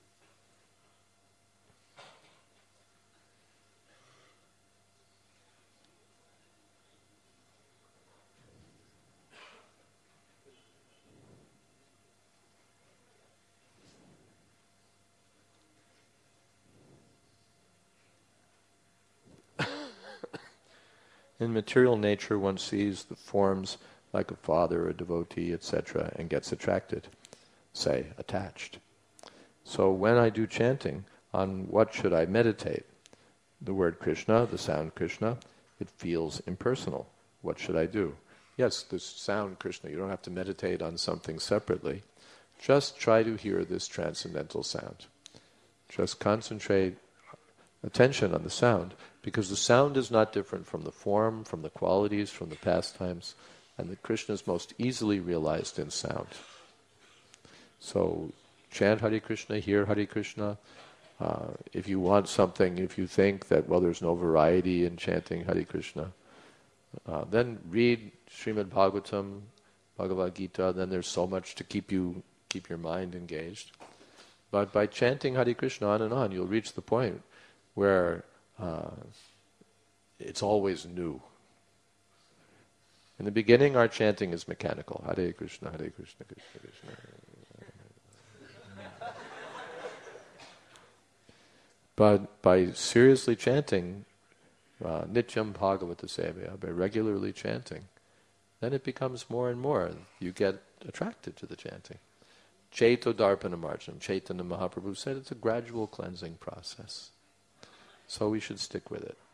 In material nature, one sees the forms like a father, a devotee, et cetera, and gets attracted, say, attached. So when I do chanting, on what should I meditate? The word Krishna, the sound Krishna, it feels impersonal. What should I do? Yes, the sound Krishna, you don't have to meditate on something separately. Just try to hear this transcendental sound. Just concentrate attention on the sound, because the sound is not different from the form, from the qualities, from the pastimes, and that Krishna is most easily realized in sound. So chant Hare Krishna, hear Hare Krishna. Uh, if you want something, if you think that, well, there's no variety in chanting Hare Krishna, uh, then read Srimad Bhagavatam, Bhagavad Gita, then there's so much to keep you keep your mind engaged. But by chanting Hare Krishna on and on, you'll reach the point where uh, it's always new. In the beginning, our chanting is mechanical. Hare Krishna, Hare Krishna, Krishna Krishna. But by seriously chanting, uh, Nityam Bhagavata Sevaya, by regularly chanting, then it becomes more and more. You get attracted to the chanting. Chaito Darpana Marjanam, Chaitanya Mahaprabhu said it's a gradual cleansing process. So we should stick with it.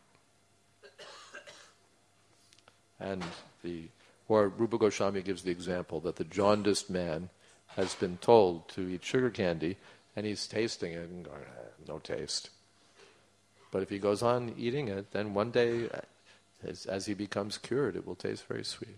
And the, or Rupa Goswami gives the example that the jaundiced man has been told to eat sugar candy, and he's tasting it and going, eh, no taste. But if he goes on eating it, then one day, as, as he becomes cured, it will taste very sweet.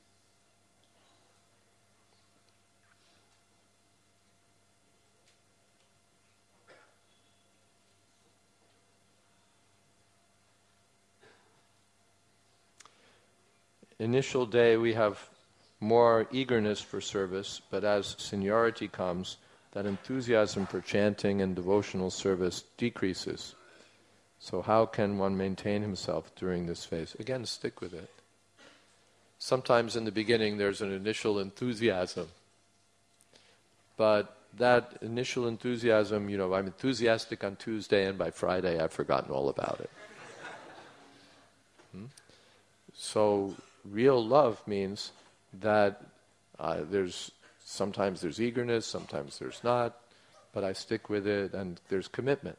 Initial day we have more eagerness for service, but as seniority comes, that enthusiasm for chanting and devotional service decreases. So how can one maintain himself during this phase? Again, stick with it. Sometimes in the beginning there's an initial enthusiasm, but that initial enthusiasm, you know, I'm enthusiastic on Tuesday and by Friday I've forgotten all about it. Hmm? So real love means that uh, there's sometimes there's eagerness, sometimes there's not, but I stick with it, and there's commitment.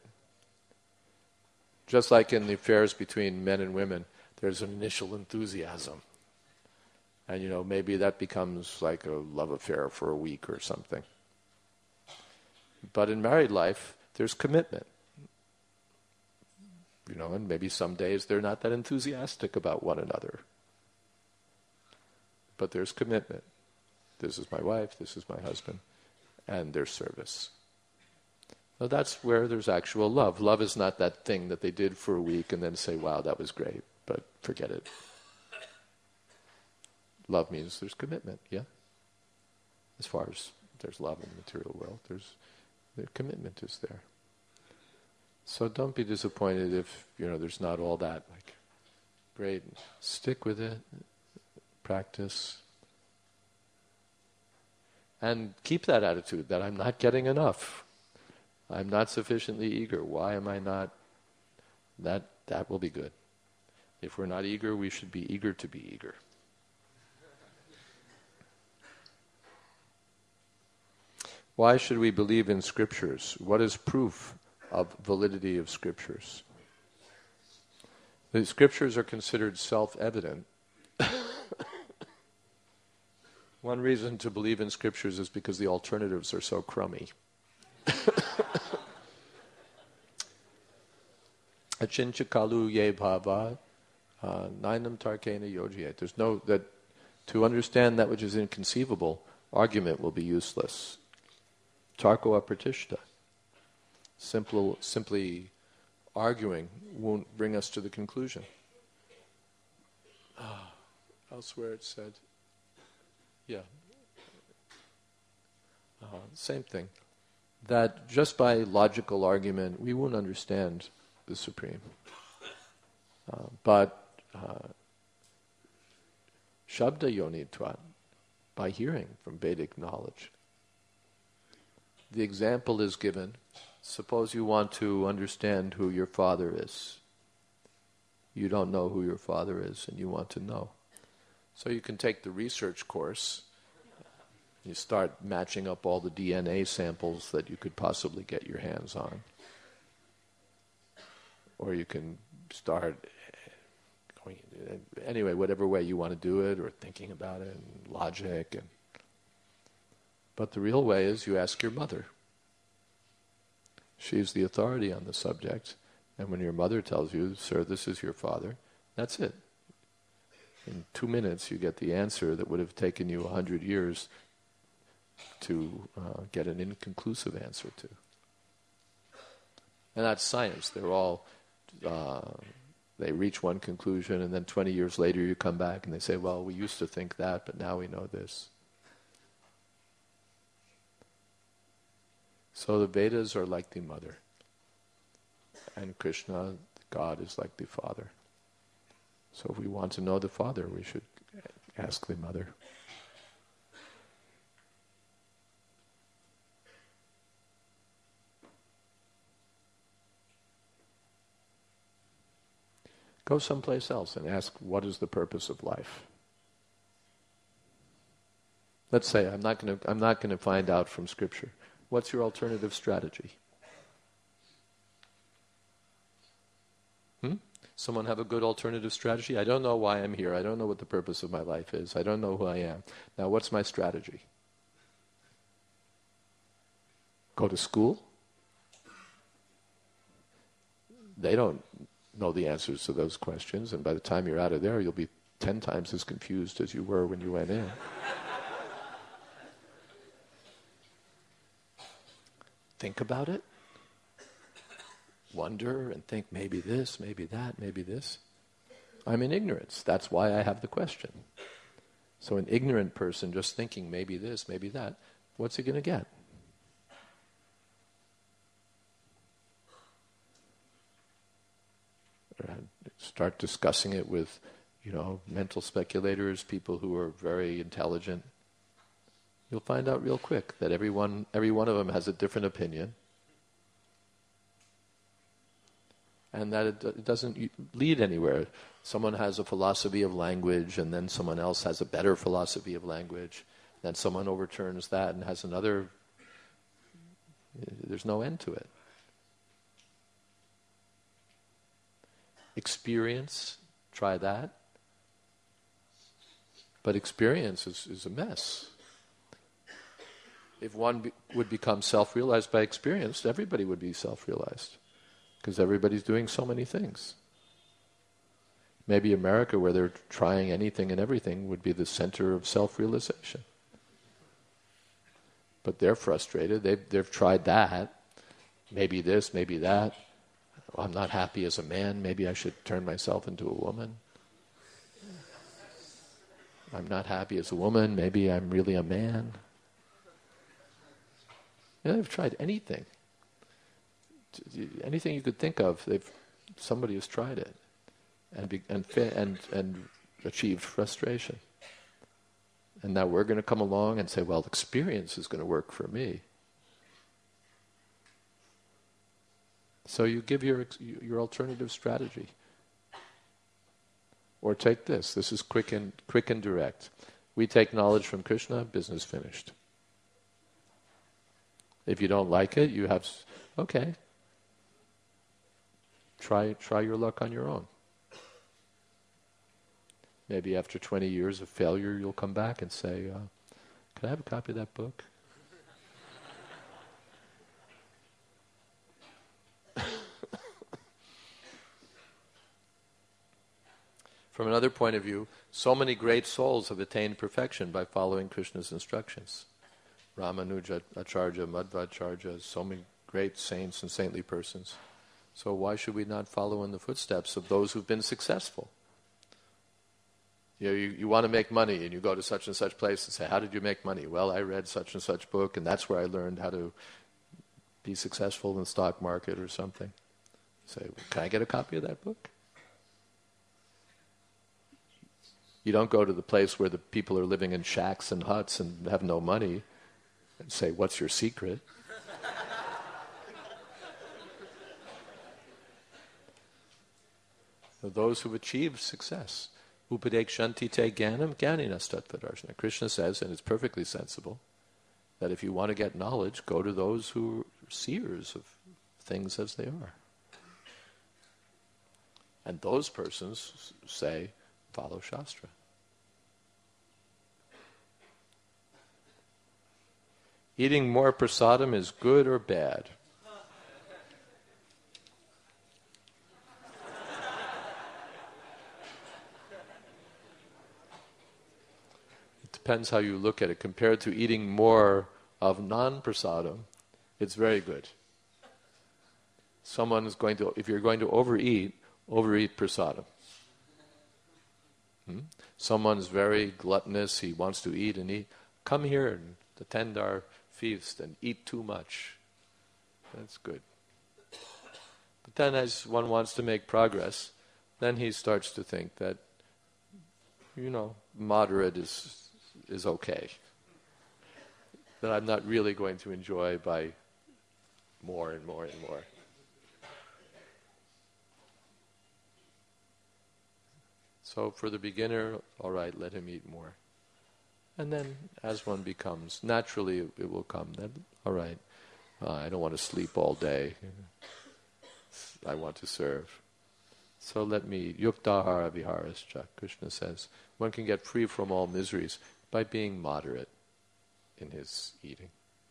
Just like in the affairs between men and women, there's an initial enthusiasm. And, you know, maybe that becomes like a love affair for a week or something. But in married life, there's commitment. You know, and maybe some days they're not that enthusiastic about one another. but there's commitment. This is my wife, this is my husband, and there's service. So that's where there's actual love. Love is not that thing that they did for a week and then say, wow, that was great, but forget it. Love means there's commitment, yeah? As far as there's love in the material world, there's the commitment is there. So don't be disappointed if, you know, there's not all that, like, great. Stick with it, practice. And keep that attitude that I'm not getting enough. I'm not sufficiently eager. Why am I not? That that will be good. If we're not eager, we should be eager to be eager. Why should we believe in scriptures? What is proof of validity of scriptures? The scriptures are considered self-evident. One reason to believe in scriptures is because the alternatives are so crummy. Achincha kalu ye bhava nainam tarkena yojiye. There's no, that to understand that which is inconceivable, argument will be useless. Tarko apratishta. Simple, simply arguing won't bring us to the conclusion. Ah, elsewhere it said, yeah, uh, same thing. That just by logical argument, we won't understand the Supreme. Uh, but uh, Shabda Yonitvat, by hearing from Vedic knowledge. The example is given. Suppose you want to understand who your father is. You don't know who your father is and you want to know. So you can take the research course. You start matching up all the D N A samples that you could possibly get your hands on. Or you can start going, anyway, whatever way you want to do it, or thinking about it, and logic. And but the real way is you ask your mother. She's the authority on the subject. And when your mother tells you, sir, this is your father, that's it. In two minutes you get the answer that would have taken you a hundred years to uh, get an inconclusive answer to. And that's science. They're all, uh, they reach one conclusion and then twenty years later you come back and they say, well, we used to think that, but now we know this. So the Vedas are like the mother. And Krishna, God, is like the father. So if we want to know the father, we should ask the mother. Go someplace else and ask, what is the purpose of life? Let's say I'm not going to I'm not going to find out from Scripture. What's your alternative strategy? Hmm? Someone have a good alternative strategy? I don't know why I'm here. I don't know what the purpose of my life is. I don't know who I am. Now, what's my strategy? Go to school? They don't know the answers to those questions, and by the time you're out of there, you'll be ten times as confused as you were when you went in. Think about it. Wonder and think, maybe this, maybe that, maybe this. I'm in ignorance. That's why I have the question. So an ignorant person just thinking maybe this, maybe that, what's he going to get? Start discussing it with, you know, mental speculators, people who are very intelligent. You'll find out real quick that everyone, every one of them has a different opinion. And that it, it doesn't lead anywhere. Someone has a philosophy of language, and then someone else has a better philosophy of language. Then someone overturns that and has another. There's no end to it. Experience, try that. But experience is, is a mess. If one be, would become self-realized by experience, everybody would be self-realized. Because everybody's doing so many things. Maybe America, where they're trying anything and everything, would be the center of self-realization. But they're frustrated. They've, they've tried that. Maybe this, maybe that. Oh, I'm not happy as a man. Maybe I should turn myself into a woman. I'm not happy as a woman. Maybe I'm really a man. Yeah, they've tried anything. Anything you could think of, they've somebody has tried it, and be, and and and achieved frustration. And now we're going to come along and say, well, experience is going to work for me. So you give your your alternative strategy. Or take this. This is quick and quick and direct. We take knowledge from Krishna, business finished. If you don't like it, you have, okay. Try try your luck on your own. Maybe after twenty years of failure, you'll come back and say, uh, can I have a copy of that book? From another point of view, so many great souls have attained perfection by following Krishna's instructions. Ramanuja, Acharya, Madhvacharya, so many great saints and saintly persons. So why should we not follow in the footsteps of those who've been successful? You know, you, you want to make money, and you go to such and such place and say, how did you make money? Well, I read such and such book, and that's where I learned how to be successful in the stock market or something. Say, well, can I get a copy of that book? You don't go to the place where the people are living in shacks and huts and have no money and say, what's your secret? So those who've achieved success. Upadekshanti te jnanam jnaninas tattvadarshana. Krishna says, and it's perfectly sensible, that if you want to get knowledge, go to those who are seers of things as they are. And those persons say, follow Shastra. Eating more prasadam is good or bad? It depends how you look at it. Compared to eating more of non-prasadam, it's very good. Someone is going to, if you're going to overeat, overeat prasadam. Hmm? Someone's very gluttonous, he wants to eat and eat. Come here and attend our feast and eat too much. That's good. But then as one wants to make progress, then he starts to think that, you know, moderate is is okay. That I'm not really going to enjoy by more and more and more. So for the beginner, all right, let him eat more. And then as one becomes, naturally it, it will come that, all right, uh, I don't want to sleep all day. I want to serve. So let me, yuktahara viharascha, Krishna says, one can get free from all miseries by being moderate in his eating.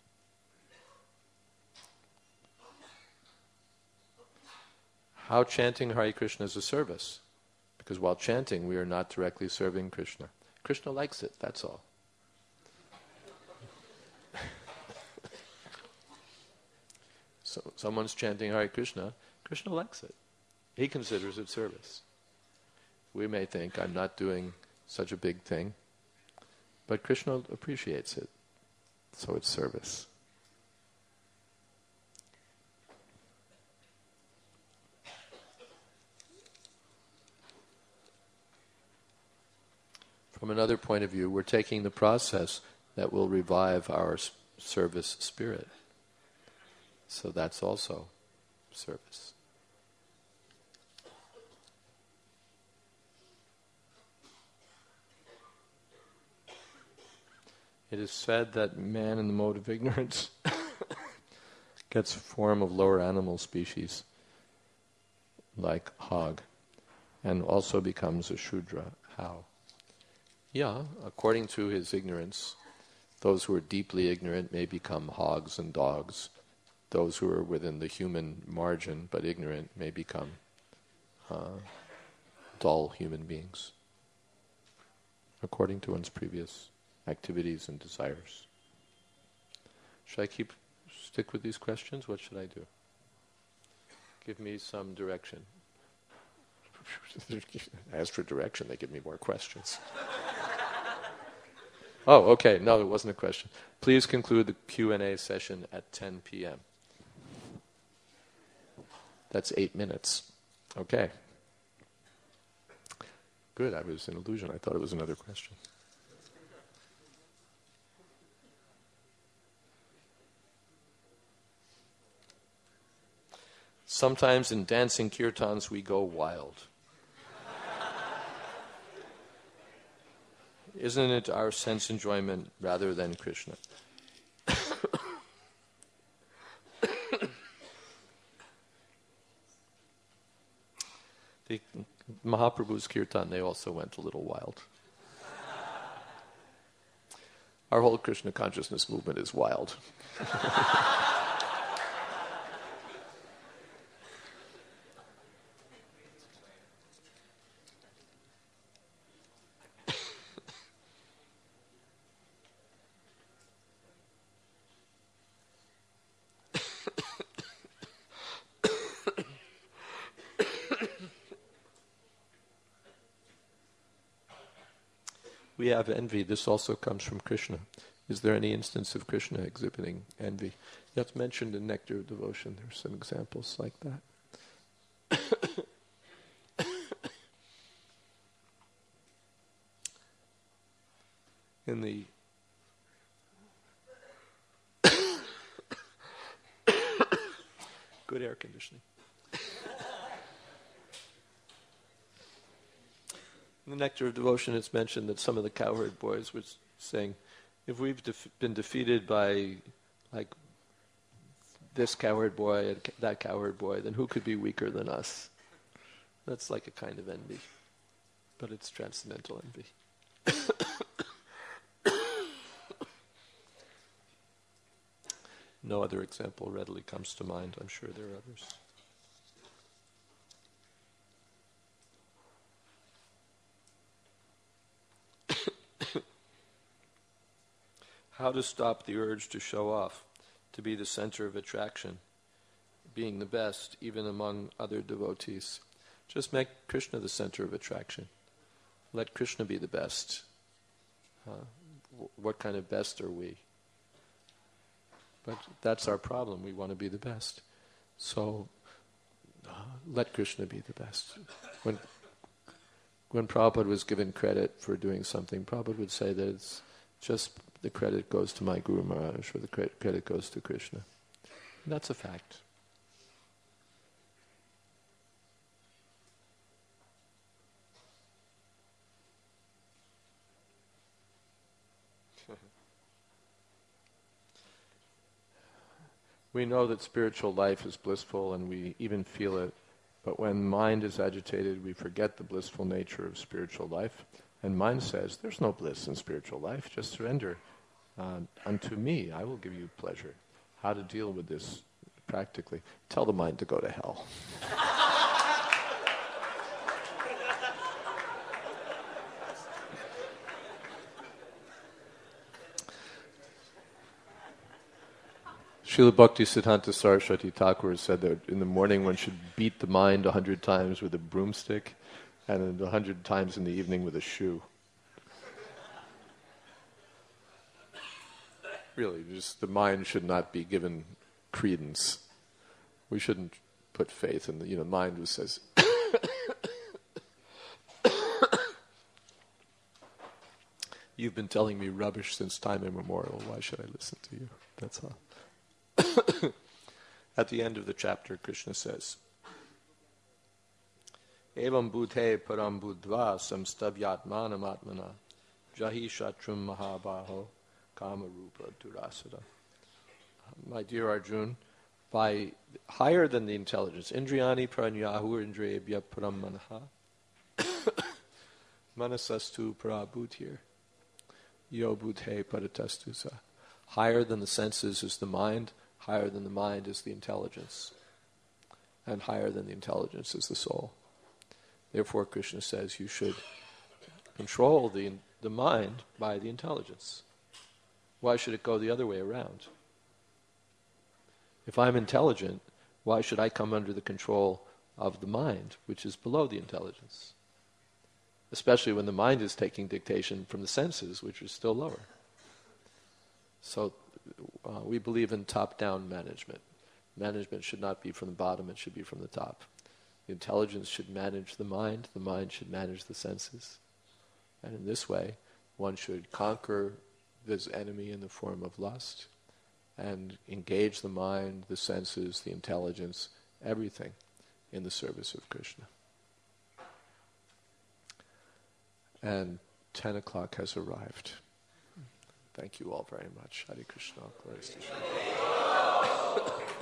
How chanting Hare Krishna is a service? Because while chanting, we are not directly serving Krishna. Krishna likes it, that's all. So someone's chanting Hare Krishna, Krishna likes it. He considers it service. We may think, I'm not doing such a big thing, but Krishna appreciates it, so it's service. From another point of view, we're taking the process that will revive our service spirit. So that's also service. It is said that man in the mode of ignorance gets a form of lower animal species, like hog, and also becomes a Shudra. How? Yeah, according to his ignorance, those who are deeply ignorant may become hogs and dogs. Those who are within the human margin but ignorant may become uh, dull human beings, according to one's previous activities and desires. Should I keep stick with these questions? What should I do? Give me some direction. Ask for direction, they give me more questions. Oh, okay, no, it wasn't a question. Please conclude the Q and A session at ten p.m. That's eight minutes. Okay. Good, I was an illusion. I thought it was another question. Sometimes in dancing kirtans we go wild. Isn't it our sense enjoyment rather than Krishna? The Mahaprabhu's kirtan, they also went a little wild. Our whole Krishna consciousness movement is wild. We have envy. This also comes from Krishna. Is there any instance of Krishna exhibiting envy? That's mentioned in Nectar of Devotion. There are some examples like that. In the good air conditioning. In the Nectar of Devotion, it's mentioned that some of the cowherd boys were saying, if we've def- been defeated by, like, this cowherd boy and that cowherd boy, then who could be weaker than us? That's like a kind of envy, but it's transcendental envy. No other example readily comes to mind. I'm sure there are others. How to stop the urge to show off, to be the center of attraction, being the best even among other devotees. Just make Krishna the center of attraction. Let Krishna be the best. Uh, what kind of best are we? But that's our problem. We want to be the best. So uh, let Krishna be the best. When when Prabhupada was given credit for doing something, Prabhupada would say that it's just the credit goes to my Guru Maharaj, or the credit goes to Krishna. And that's a fact. We know that spiritual life is blissful and we even feel it, but when mind is agitated, we forget the blissful nature of spiritual life. And mind says, there's no bliss in spiritual life, just surrender uh, unto me, I will give you pleasure. How to deal with this practically? Tell the mind to go to hell. Srila Bhaktisiddhanta Saraswati Thakur said that in the morning one should beat the mind a hundred times with a broomstick and a hundred times in the evening with a shoe. Really, just the mind should not be given credence. We shouldn't put faith in the, you know, mind who says, you've been telling me rubbish since time immemorial, why should I listen to you? That's all. At the end of the chapter, Krishna says, Evam bhute param buddhva samstavyatmanam atmana jahi shatrum mahabaho kama rupa durasada. My dear Arjun, by higher than the intelligence, indriyani pranyahu indriyabhya param manaha manasastu parabhutir yo bhute paratastusa. Higher than the senses is the mind, higher than the mind is the intelligence, and higher than the intelligence is the soul. Therefore, Krishna says you should control the, the mind by the intelligence. Why should it go the other way around? If I'm intelligent, why should I come under the control of the mind, which is below the intelligence? Especially when the mind is taking dictation from the senses, which are still lower. So uh, we believe in top-down management. Management should not be from the bottom, it should be from the top. The intelligence should manage the mind, the mind should manage the senses. And in this way, one should conquer this enemy in the form of lust and engage the mind, the senses, the intelligence, everything in the service of Krishna. And ten o'clock has arrived. Thank you all very much. Hare Krishna. Glory to Krishna.